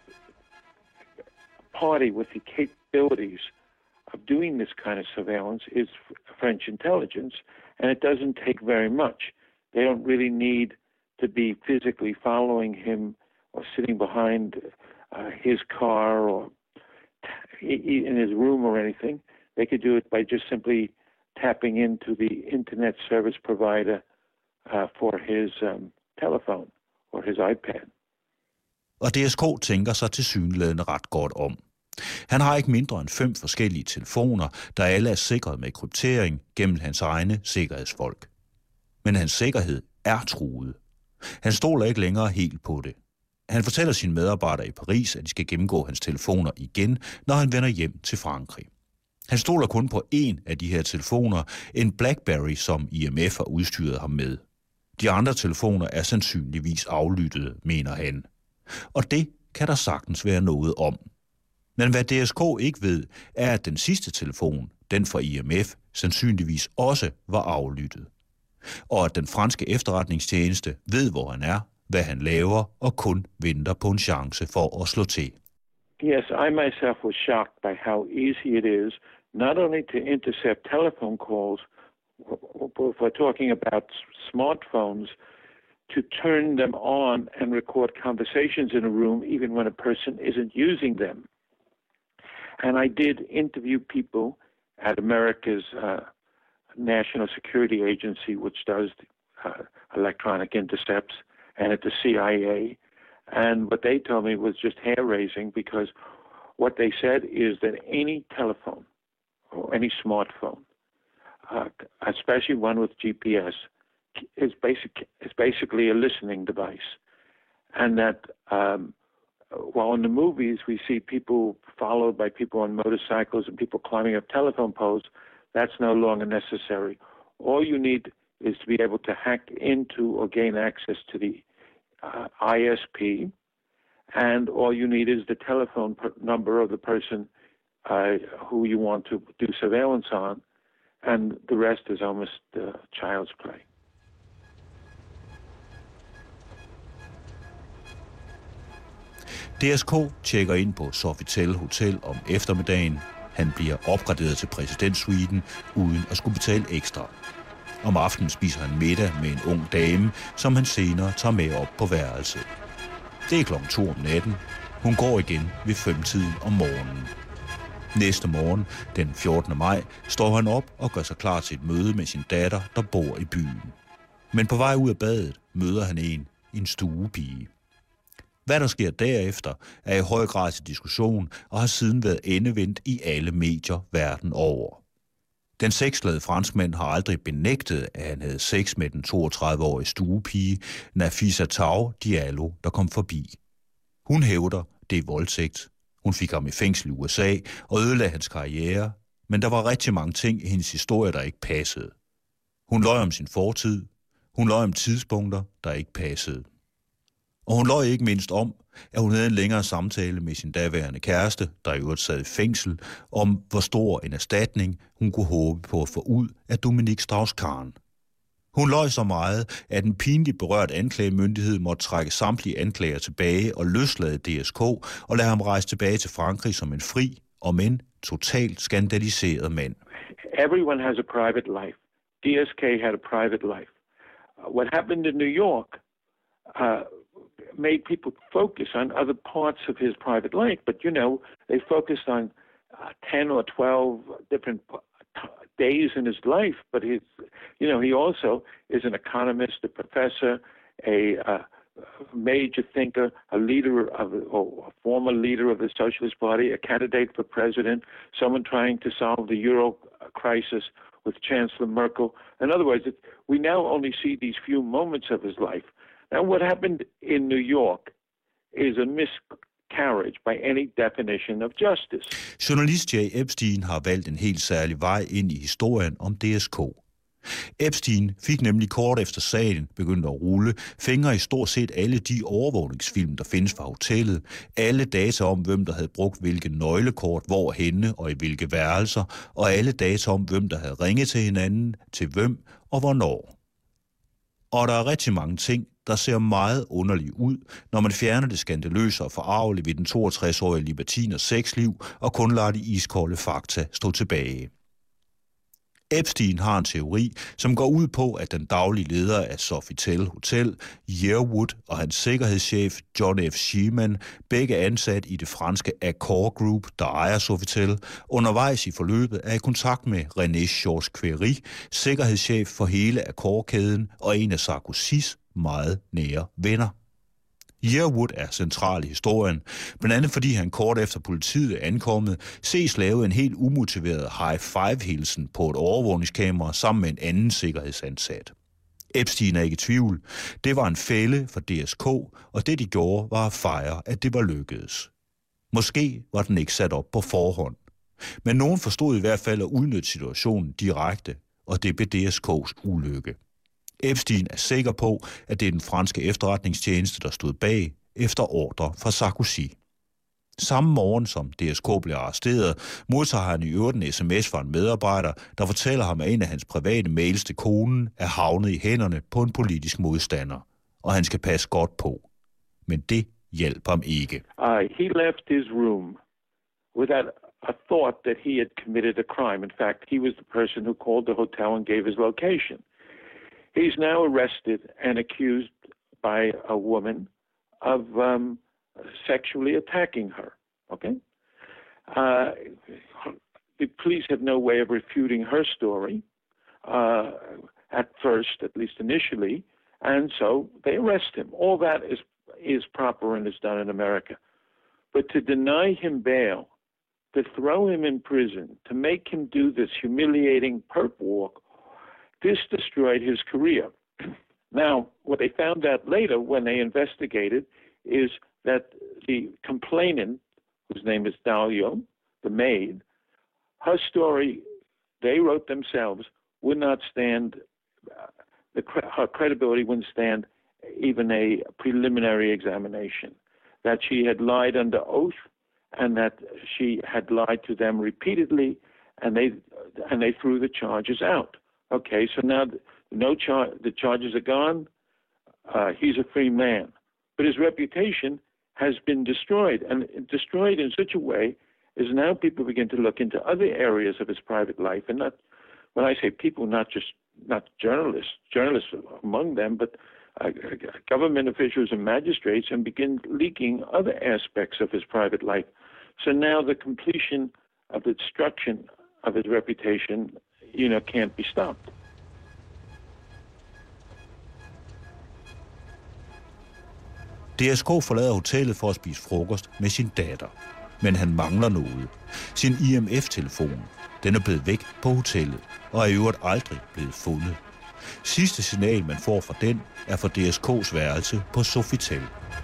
party with the capabilities of doing this kind of surveillance is French intelligence, and it doesn't take very much. They don't really need to be physically following him or sitting behind his car or in his room or anything. They could do it by just simply tapping into the internet service provider for his telephone or his iPad. Og DSK tænker sig tilsyneladende ret godt om. Han har ikke mindre end 5 forskellige telefoner, der alle er sikret med kryptering gennem hans egne sikkerhedsfolk. Men hans sikkerhed er truet. Han stoler ikke længere helt på det. Han fortæller sine medarbejdere i Paris, at de skal gennemgå hans telefoner igen, når han vender hjem til Frankrig. Han stoler kun på en af de her telefoner, en BlackBerry, som IMF har udstyret ham med. De andre telefoner er sandsynligvis aflyttede, mener han. Og det kan der sagtens være noget om. Men hvad DSK ikke ved, er, at den sidste telefon, den fra IMF, sandsynligvis også var aflyttet. Og at den franske efterretningstjeneste ved, hvor han er, hvad han laver, og kun venter på en chance for at slå til. Yes, I myself was shocked by how easy it is not only to intercept telephone calls, if we're talking about smartphones, to turn them on and record conversations in a room even when a person isn't using them. And I did interview people at America's National Security Agency, which does electronic intercepts, and at the CIA. And what they told me was just hair-raising, because what they said is that any telephone or any smartphone, especially one with GPS, is basically a listening device. And that while in the movies we see people followed by people on motorcycles and people climbing up telephone poles, that's no longer necessary. All you need is to be able to hack into or gain access to the ISP, and all you need is the telephone number of the person who you want to do surveillance on, and the rest is almost child's play. DSK tjekker ind på Sofitel Hotel om eftermiddagen. Han bliver opgraderet til præsidentsuiten uden at skulle betale ekstra. Om aftenen spiser han middag med en ung dame, som han senere tager med op på værelset. Det er 2:00 om natten. Hun går igen ved 5-tiden om morgenen. Næste morgen, den 14. maj, står han op og gør sig klar til et møde med sin datter, der bor i byen. Men på vej ud af badet møder han en stuepige. Hvad der sker derefter, er i høj grad til diskussion og har siden været endevendt i alle medier verden over. Den sexglade franskmand har aldrig benægtet, at han havde sex med den 32-årige stuepige, Nafisa Tao Diallo, der kom forbi. Hun hævder, det er voldtægt. Hun fik ham i fængsel i USA og ødelagde hans karriere, men der var rigtig mange ting i hendes historie, der ikke passede. Hun løj om sin fortid. Hun løj om tidspunkter, der ikke passede. Og hun løj ikke mindst om, at hun havde en længere samtale med sin daværende kæreste, der i øvrigt sad i fængsel, om hvor stor en erstatning hun kunne håbe på at få ud af Dominique Strauss-Kahn. Hun løj så meget, at en pinligt berørt anklagemyndighed måtte trække samtlige anklager tilbage og løslade DSK og lade ham rejse tilbage til Frankrig som en fri og men totalt skandaliseret mand. Everyone has a private life. DSK had a private life. What happened in New York made people focus on other parts of his private life, but they focused on 10 or 12 different days in his life, but he also is an economist, a professor, a major thinker, a former leader of the Socialist Party, a candidate for president, someone trying to solve the euro crisis with Chancellor Merkel. In other words, we now only see these few moments of his life. Now, what happened in New York is a miscarriage by any definition of justice. Journalist Jay Epstein har valgt en helt særlig vej ind i historien om DSK. Epstein fik nemlig kort efter sagen begyndte at rulle fingre i stort set alle de overvågningsfilm, der findes fra hotellet, alle data om, hvem der havde brugt hvilke nøglekort, hvorhenne og i hvilke værelser, og alle data om, hvem der havde ringet til hinanden, til hvem og hvornår. Og der er rigtig mange ting, der ser meget underligt ud, når man fjerner det skandaløse og forarvelige ved den 62-årige libertiners sexliv og kun lader de iskolde fakta stå tilbage. Epstein har en teori, som går ud på, at den daglige leder af Sofitel Hotel, Yearwood, og hans sikkerhedschef John F. Sheeman, begge ansat i det franske Accor Group, der ejer Sofitel, undervejs i forløbet er i kontakt med René Georges Query, sikkerhedschef for hele Accor-kæden og en af Sarkozys meget nære venner. Yearwood er central i historien, blandt andet fordi han kort efter politiet er ankommet, ses lave en helt umotiveret high-five-hilsen på et overvågningskamera sammen med en anden sikkerhedsansat. Epstein er ikke i tvivl. Det var en fælde for DSK, og det de gjorde var at fejre, at det var lykkedes. Måske var den ikke sat op på forhånd. Men nogen forstod i hvert fald at udnytte situationen direkte, og det blev DSK's ulykke. Epstein er sikker på, at det er den franske efterretningstjeneste, der stod bag efter ordre fra Sarkozy. Samme morgen som DSK blev arresteret, modtager han i øvrigt en sms fra en medarbejder, der fortæller ham, at en af hans private mails til konen er havnet i hænderne på en politisk modstander, og han skal passe godt på. Men det hjælper ham ikke. He left his room without a thought that he had committed a crime. In fact, he was the person who called the hotel and gave his location. He's now arrested and accused by a woman of sexually attacking her. Okay? The police have no way of refuting her story at first, at least initially, and so they arrest him. All that is proper and is done in America. But to deny him bail, to throw him in prison, to make him do this humiliating perp walk, this destroyed his career. Now, what they found out later when they investigated is that the complainant, whose name is Dalio, the maid, her story, they wrote themselves, would not stand, her credibility wouldn't stand even a preliminary examination. That she had lied under oath and that she had lied to them repeatedly, and they threw the charges out. Okay, so now the charges are gone. He's a free man. But his reputation has been destroyed, and destroyed in such a way as now people begin to look into other areas of his private life, and not, when I say people, not journalists among them, but government officials and magistrates, and begin leaking other aspects of his private life. So now the completion of the destruction of his reputation, can't be stopped. DSK forlader hotellet for at spise frokost med sin datter. Men han mangler noget. Sin IMF-telefon. Den er blevet væk på hotellet, og er i øvrigt aldrig blevet fundet. Sidste signal, man får fra den, er fra DSK's værelse på Sofitel.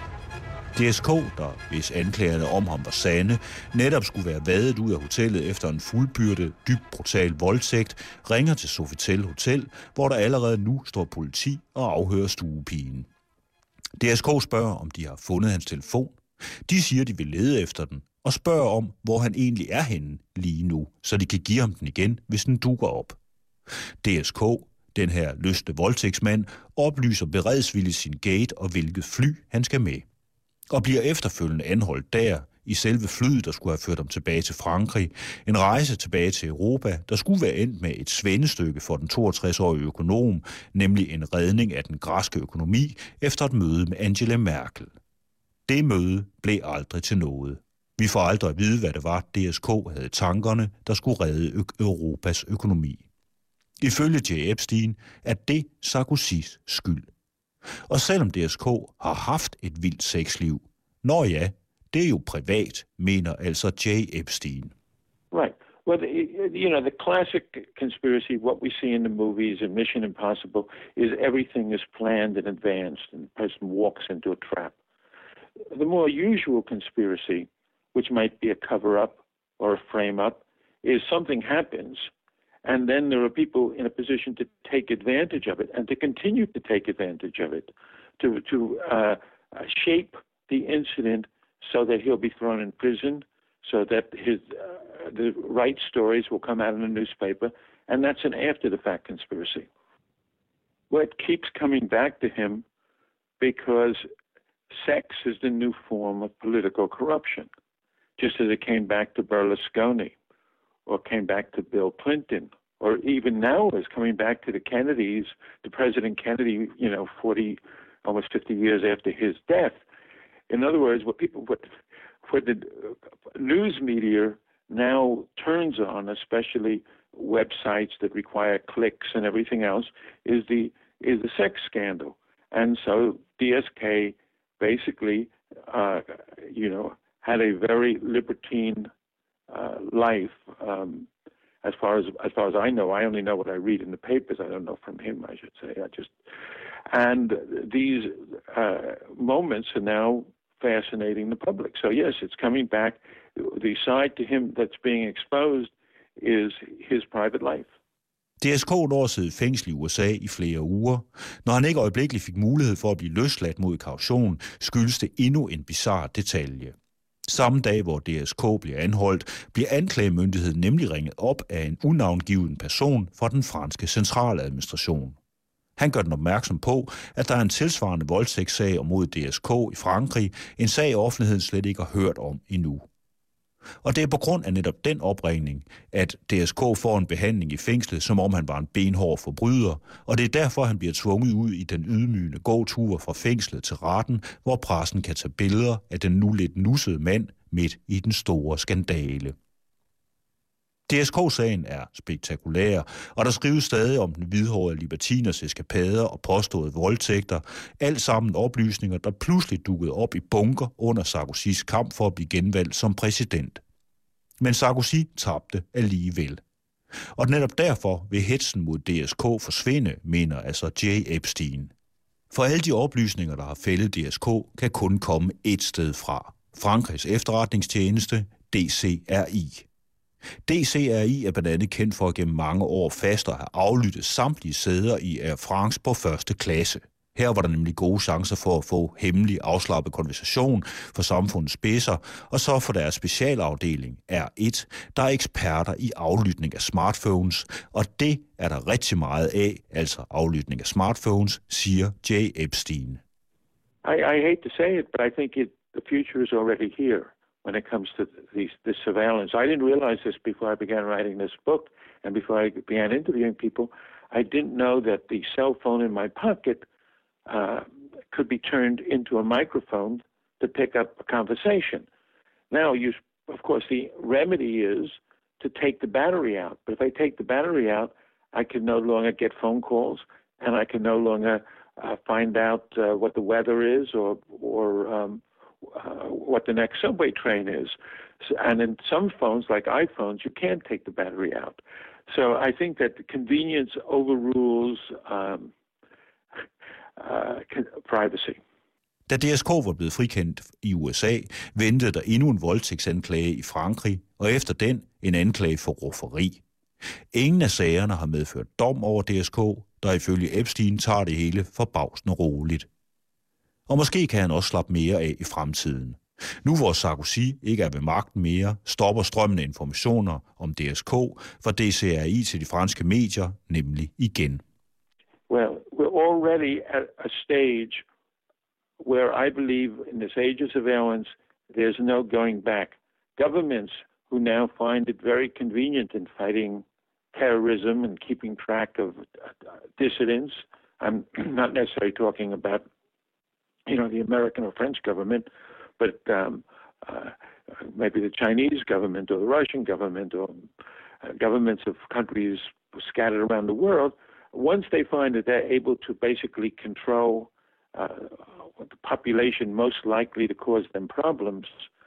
DSK, der hvis anklagerne om ham var sande, netop skulle være vadet ud af hotellet efter en fuldbyrdet, dybt brutal voldtægt, ringer til Sofitel Hotel, hvor der allerede nu står politi og afhører stuepigen. DSK spørger, om de har fundet hans telefon. De siger, de vil lede efter den, og spørger om, hvor han egentlig er henne lige nu, så de kan give ham den igen, hvis den dukker op. DSK, den her lyste voldtægtsmand, oplyser beredsvilligt sin gate og hvilket fly han skal med. Og bliver efterfølgende anholdt der, i selve flyet, der skulle have ført ham tilbage til Frankrig. En rejse tilbage til Europa, der skulle være endt med et svendestykke for den 62-årige økonom, nemlig en redning af den græske økonomi efter et møde med Angela Merkel. Det møde blev aldrig til noget. Vi får aldrig at vide, hvad det var, DSK havde tankerne, der skulle redde Europas økonomi. Ifølge J. Epstein er det Sarkozys skyld. Og selvom DSK har haft et vildt sexliv, ja, det er jo privat, mener altså J. Epstein. Right. Well, the classic conspiracy, what we see in the movies and Mission Impossible, is everything is planned in advance and the person walks into a trap. The more usual conspiracy, which might be a cover-up or a frame-up, is something happens, and then there are people in a position to take advantage of it and to continue to take advantage of it, to shape the incident so that he'll be thrown in prison, so that the right stories will come out in the newspaper, and that's an after-the-fact conspiracy. Well, it keeps coming back to him because sex is the new form of political corruption, just as it came back to Berlusconi, or came back to Bill Clinton, or even now is coming back to the Kennedys, to President Kennedy, almost 50 years after his death. In other words, what the news media now turns on, especially websites that require clicks and everything else, is the sex scandal. And so DSK basically, had a very libertine life. As far as I know, I only know what I read in the papers. I don't know from him, I should say. And these moments are now fascinating the public. So yes, it's coming back. The side to him that's being exposed is his private life. DSK når at sidde i fængsel i USA i flere uger. Når han ikke øjeblikkeligt fik mulighed for at blive løsladt mod kaution, skyldes det endnu en bizarre detalje. Samme dag, hvor DSK bliver anholdt, bliver anklagemyndigheden nemlig ringet op af en unavngiven person fra den franske centraladministration. Han gør den opmærksom på, at der er en tilsvarende voldtægtssag mod DSK i Frankrig, en sag offentligheden slet ikke har hørt om endnu. Og det er på grund af netop den opringning, at DSK får en behandling i fængslet, som om han var en benhård forbryder, og det er derfor, han bliver tvunget ud i den ydmygende gåtur fra fængslet til retten, hvor pressen kan tage billeder af den nu lidt nussede mand midt i den store skandale. DSK-sagen er spektakulær, og der skrives stadig om den hvidhårede libertiners eskapader og påståede voldtægter, alt sammen oplysninger, der pludselig dukkede op i bunker under Sarkozys kamp for at blive genvalgt som præsident. Men Sarkozy tabte alligevel. Og netop derfor vil hetsen mod DSK forsvinde, mener altså Jay Epstein. For alle de oplysninger, der har fældet DSK, kan kun komme et sted fra. Frankrigs efterretningstjeneste, DCRI. DCRI er blandt andet kendt for at gennem mange år fast at have aflyttet samtlige sæder i Air France på første klasse. Her var der nemlig gode chancer for at få hemmelig afslappet konversation for samfundets spidser, og så for deres specialafdeling R1, der er eksperter i aflytning af smartphones, og det er der rigtig meget af, altså aflytning af smartphones, siger Jay Epstein. I hate to say it, but I think the future is already here. When it comes to this surveillance. I didn't realize this before I began writing this book and before I began interviewing people. I didn't know that the cell phone in my pocket could be turned into a microphone to pick up a conversation. Now, of course, the remedy is to take the battery out. But if I take the battery out, I can no longer get phone calls and I can no longer find out what the weather is or what the next subway train is. And in some phones, like iPhones, you can't take the battery out. So I think that the convenience overrules privacy. Da DSK var blevet frikendt i USA, ventede der endnu en voldtægtsanklage i Frankrig, og efter den en anklage for rufferi. Ingen af sagerne har medført dom over DSK, der ifølge Epstein tager det hele forbavsende roligt. Og måske kan han også slappe mere af i fremtiden. Nu hvor Sarkozy ikke er ved magten mere, stopper strømmen af informationer om DSK fra DCRI til de franske medier, nemlig igen. Well, we're already at a stage where I believe in this age of surveillance, there's no going back. Governments who now find it very convenient in fighting terrorism and keeping track of dissidents. I'm not necessarily talking about the American or French government, but maybe the Chinese government or the Russian government or governments of countries scattered around the world, once they find that they're able to basically control the population most likely to cause them problems,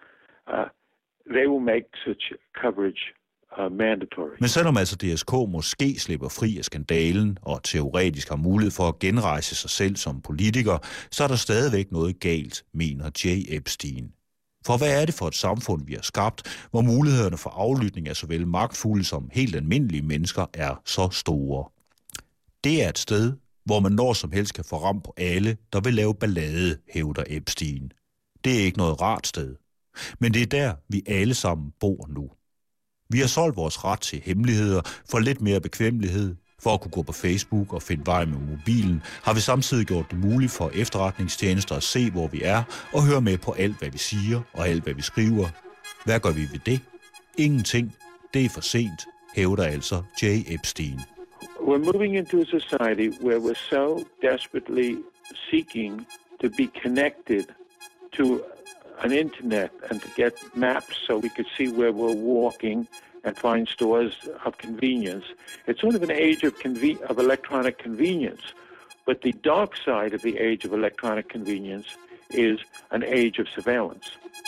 they will make such coverage mandatory. Men selvom altså DSK måske slipper fri af skandalen og teoretisk har mulighed for at genrejse sig selv som politiker, så er der stadigvæk noget galt, mener Jay Epstein. For hvad er det for et samfund, vi har skabt, hvor mulighederne for aflytning af såvel magtfulde som helt almindelige mennesker er så store? Det er et sted, hvor man når som helst kan få ram på alle, der vil lave ballade, hævder Epstein. Det er ikke noget rart sted. Men det er der, vi alle sammen bor nu. Vi har solgt vores ret til hemmeligheder for lidt mere bekvemmelighed. For at kunne gå på Facebook og finde vej med mobilen, har vi samtidig gjort det muligt for efterretningstjenester at se, hvor vi er, og høre med på alt, hvad vi siger og alt, hvad vi skriver. Hvad gør vi ved det? Ingenting. Det er for sent, hævder altså Jay Epstein. We're moving into a society where we're so desperately seeking to be connected to an internet and to get maps so we could see where we're walking and find stores of convenience. It's sort of an age of electronic convenience. But the dark side of the age of electronic convenience is an age of surveillance.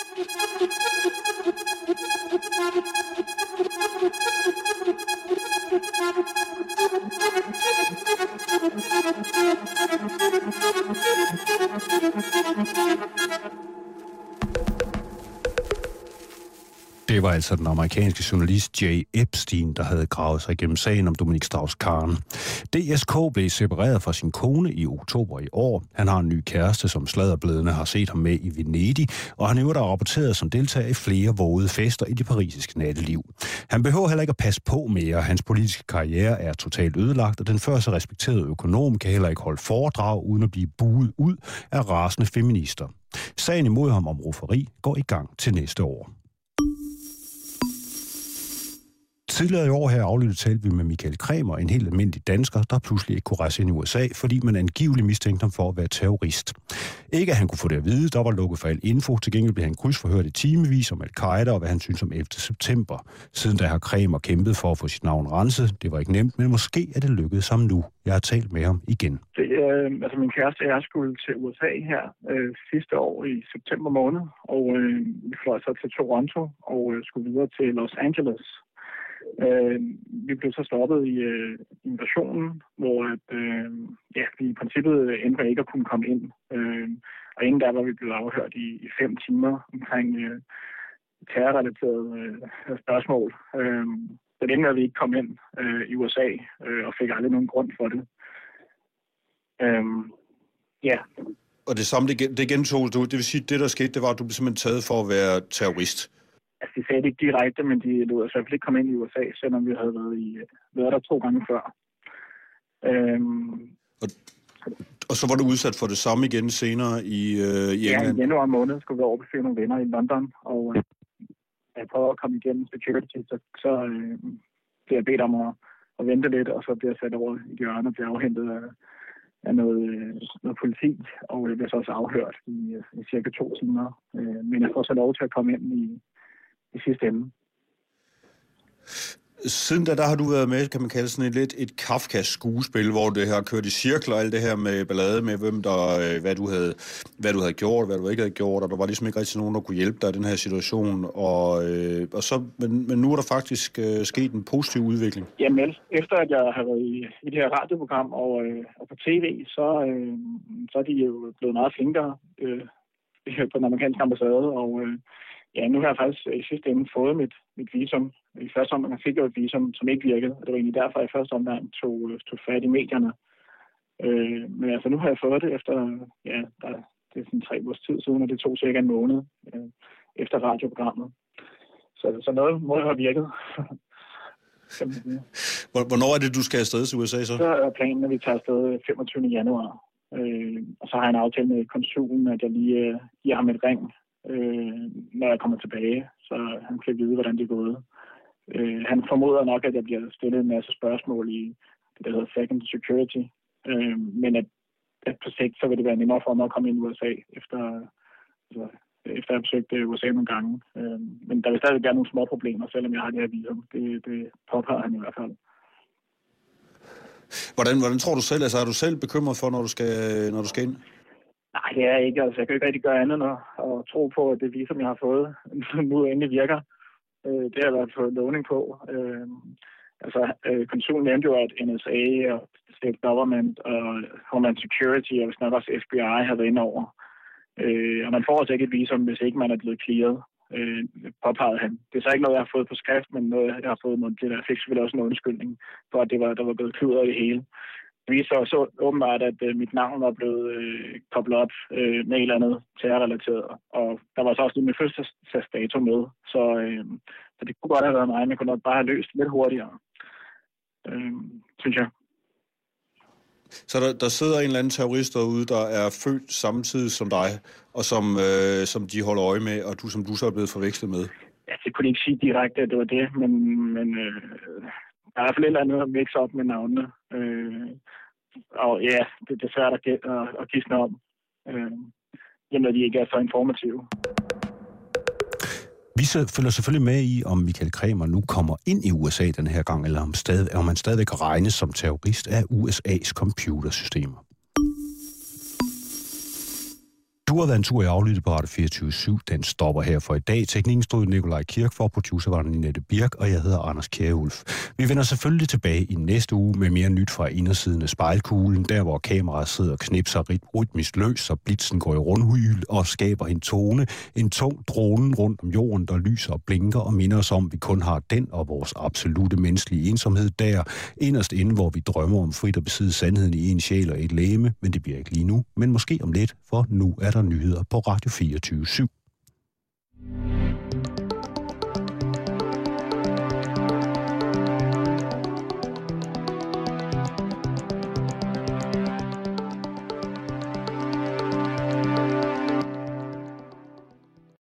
Det var altså den amerikanske journalist Jay Epstein, der havde gravet sig igennem sagen om Dominique Strauss-Kahn. DSK blev separeret fra sin kone i oktober i år. Han har en ny kæreste, som sladderbladene har set ham med i Venedig, og han er rapporteret som deltager i flere våde fester i det parisiske natteliv. Han behøver heller ikke at passe på mere. Hans politiske karriere er totalt ødelagt, og den før så respekterede økonom kan heller ikke holde foredrag uden at blive buet ud af rasende feminister. Sagen imod ham om rufferi går i gang til næste år. Tidligere i år her aflyttet talte vi med Michael Kremer, en helt almindelig dansker, der pludselig ikke kunne rejse ind i USA, fordi man angiveligt mistænkte ham for at være terrorist. Ikke at han kunne få det at vide, der var lukket for al info. Til gengæld blev han krydsforhørt i timevis om Al-Qaida og hvad han synes om 11. september. Siden da har Kremer kæmpet for at få sit navn renset. Det var ikke nemt, men måske er det lykkedes ham nu. Jeg har talt med ham igen. Min kæreste og jeg skulle til USA her sidste år i september måned, og vi fløj så til Toronto og skulle videre til Los Angeles. Vi blev så stoppet i invasionen, hvor vi i princippet endte ikke at kunne komme ind. Og inden der var vi blevet afhørt i 5 timer omkring terrorrelaterede spørgsmål. Så det endte med, at vi ikke kom ind i USA og fik aldrig nogen grund for det. Og det samme, det gentog du. Det vil sige, at det der skete, det var, at du blev simpelthen taget for at være terrorist. Altså, de sagde det ikke direkte, men de lod os i hvert fald ikke komme ind i USA, selvom vi havde været der 2 gange før. Og så var du udsat for det samme igen senere i England? Ja, i januar måned skulle vi over besøge nogle venner i London, og jeg prøvede at komme igennem security, så blev jeg bedt om at vente lidt, og så blev jeg sat over i hjørnet og blev afhentet af noget politi, og jeg blev så også afhørt i cirka 2 timer. Men jeg får så lov til at komme ind i sidste ende. Siden da, der har du været med, kan man kalde sådan et Kafkas skuespil, hvor det har kørt i cirkler, alt det her med ballade med, hvad du havde gjort, hvad du ikke havde gjort, og der var ligesom ikke rigtig nogen, der kunne hjælpe dig i den her situation. Men nu er der faktisk sket en positiv udvikling. Jamen, efter at jeg har været i det her radioprogram og på tv, så er de jo blevet meget flinkere på den amerikanske ambassade, og nu har jeg faktisk i sidste ende fået mit visum. I første omgang fik jeg et visum, som ikke virkede, og det var egentlig derfor, jeg i første omgang tog fat i medierne. Men altså, nu har jeg fået det efter, det er sådan 3 ugers tid siden, og det tog cirka en måned efter radioprogrammet. Så noget må have virket. Hvornår er det, du skal afsted til USA så? Så er planen, at vi tager afsted 25. januar. Og så har jeg en aftale med konsulen, at jeg lige giver ham et ring, når jeg kommer tilbage, så han kan vide, hvordan det er gået. Han formoder nok, at jeg bliver stillet en masse spørgsmål i det, der hedder second security, men at på sigt, så vil det være nemmere for mig at komme ind i USA, efter jeg har besøgt USA nogle gange. Men der vil stadig være nogle små problemer, selvom jeg har det her visum. Det påpeger han i hvert fald. Hvordan tror du selv, altså er du selv bekymret for, når du skal ind? Nej, det er jeg ikke. Altså, jeg kan ikke rigtig gøre andet end at tro på, at det visum, jeg har fået, nu endelig virker. Det har jeg været fået lovning på. Konsulen nævnte jo, at NSA og State Government og Homeland Security og hvis nok også FBI har været inde over. Og man får altså ikke et visum, hvis ikke man er blevet clearet, påpegede han. Det er så ikke noget, jeg har fået på skrift, men noget, jeg har fået mundtligt. Jeg fik selvfølgelig også en undskyldning for, at der var blevet kludret i det hele. Det viser så åbenbart, at mit navn var blevet koblet op med et eller andet terrorrelateret. Og der var så også min fødselsdato med. Så det kunne godt have været mig, men jeg kunne nok bare have løst lidt hurtigere, synes jeg. Så der sidder en eller anden terrorist derude, der er født samtidig som dig, og som de holder øje med, og som du så er blevet forvekslet med? Ja, det kunne de ikke sige direkte, at det var det, men der er i hvert fald et eller andet at mixe op med navnene. Og ja, det er svært at gisne om, jamen, at de ikke er så informative. Vi følger selvfølgelig med i, om Michael Kremer nu kommer ind i USA den her gang, eller om han stadigvæk regnes som terrorist af USA's computersystemer. Du har været en tur i aflyttet på Radio 24/7. Den stopper her for i dag. Teknikken stod Nikolaj Kirk for, producer var Ninette Birk, og jeg hedder Anders Kjærulf. Vi vender selvfølgelig tilbage i næste uge med mere nyt fra indersiden af spejlkuglen, der hvor kameraet sidder og knipser rytmisk løs, så blitzen går i rundhyl og skaber en tone, en tung drone rundt om jorden, der lyser og blinker og minder os om, at vi kun har den og vores absolute menneskelige ensomhed der, inderst inde, hvor vi drømmer om frit at besidde sandheden i en sjæl og et legeme, men det bliver ikke lige nu, men måske om lidt, for nu er der nyheder på Radio 24/7.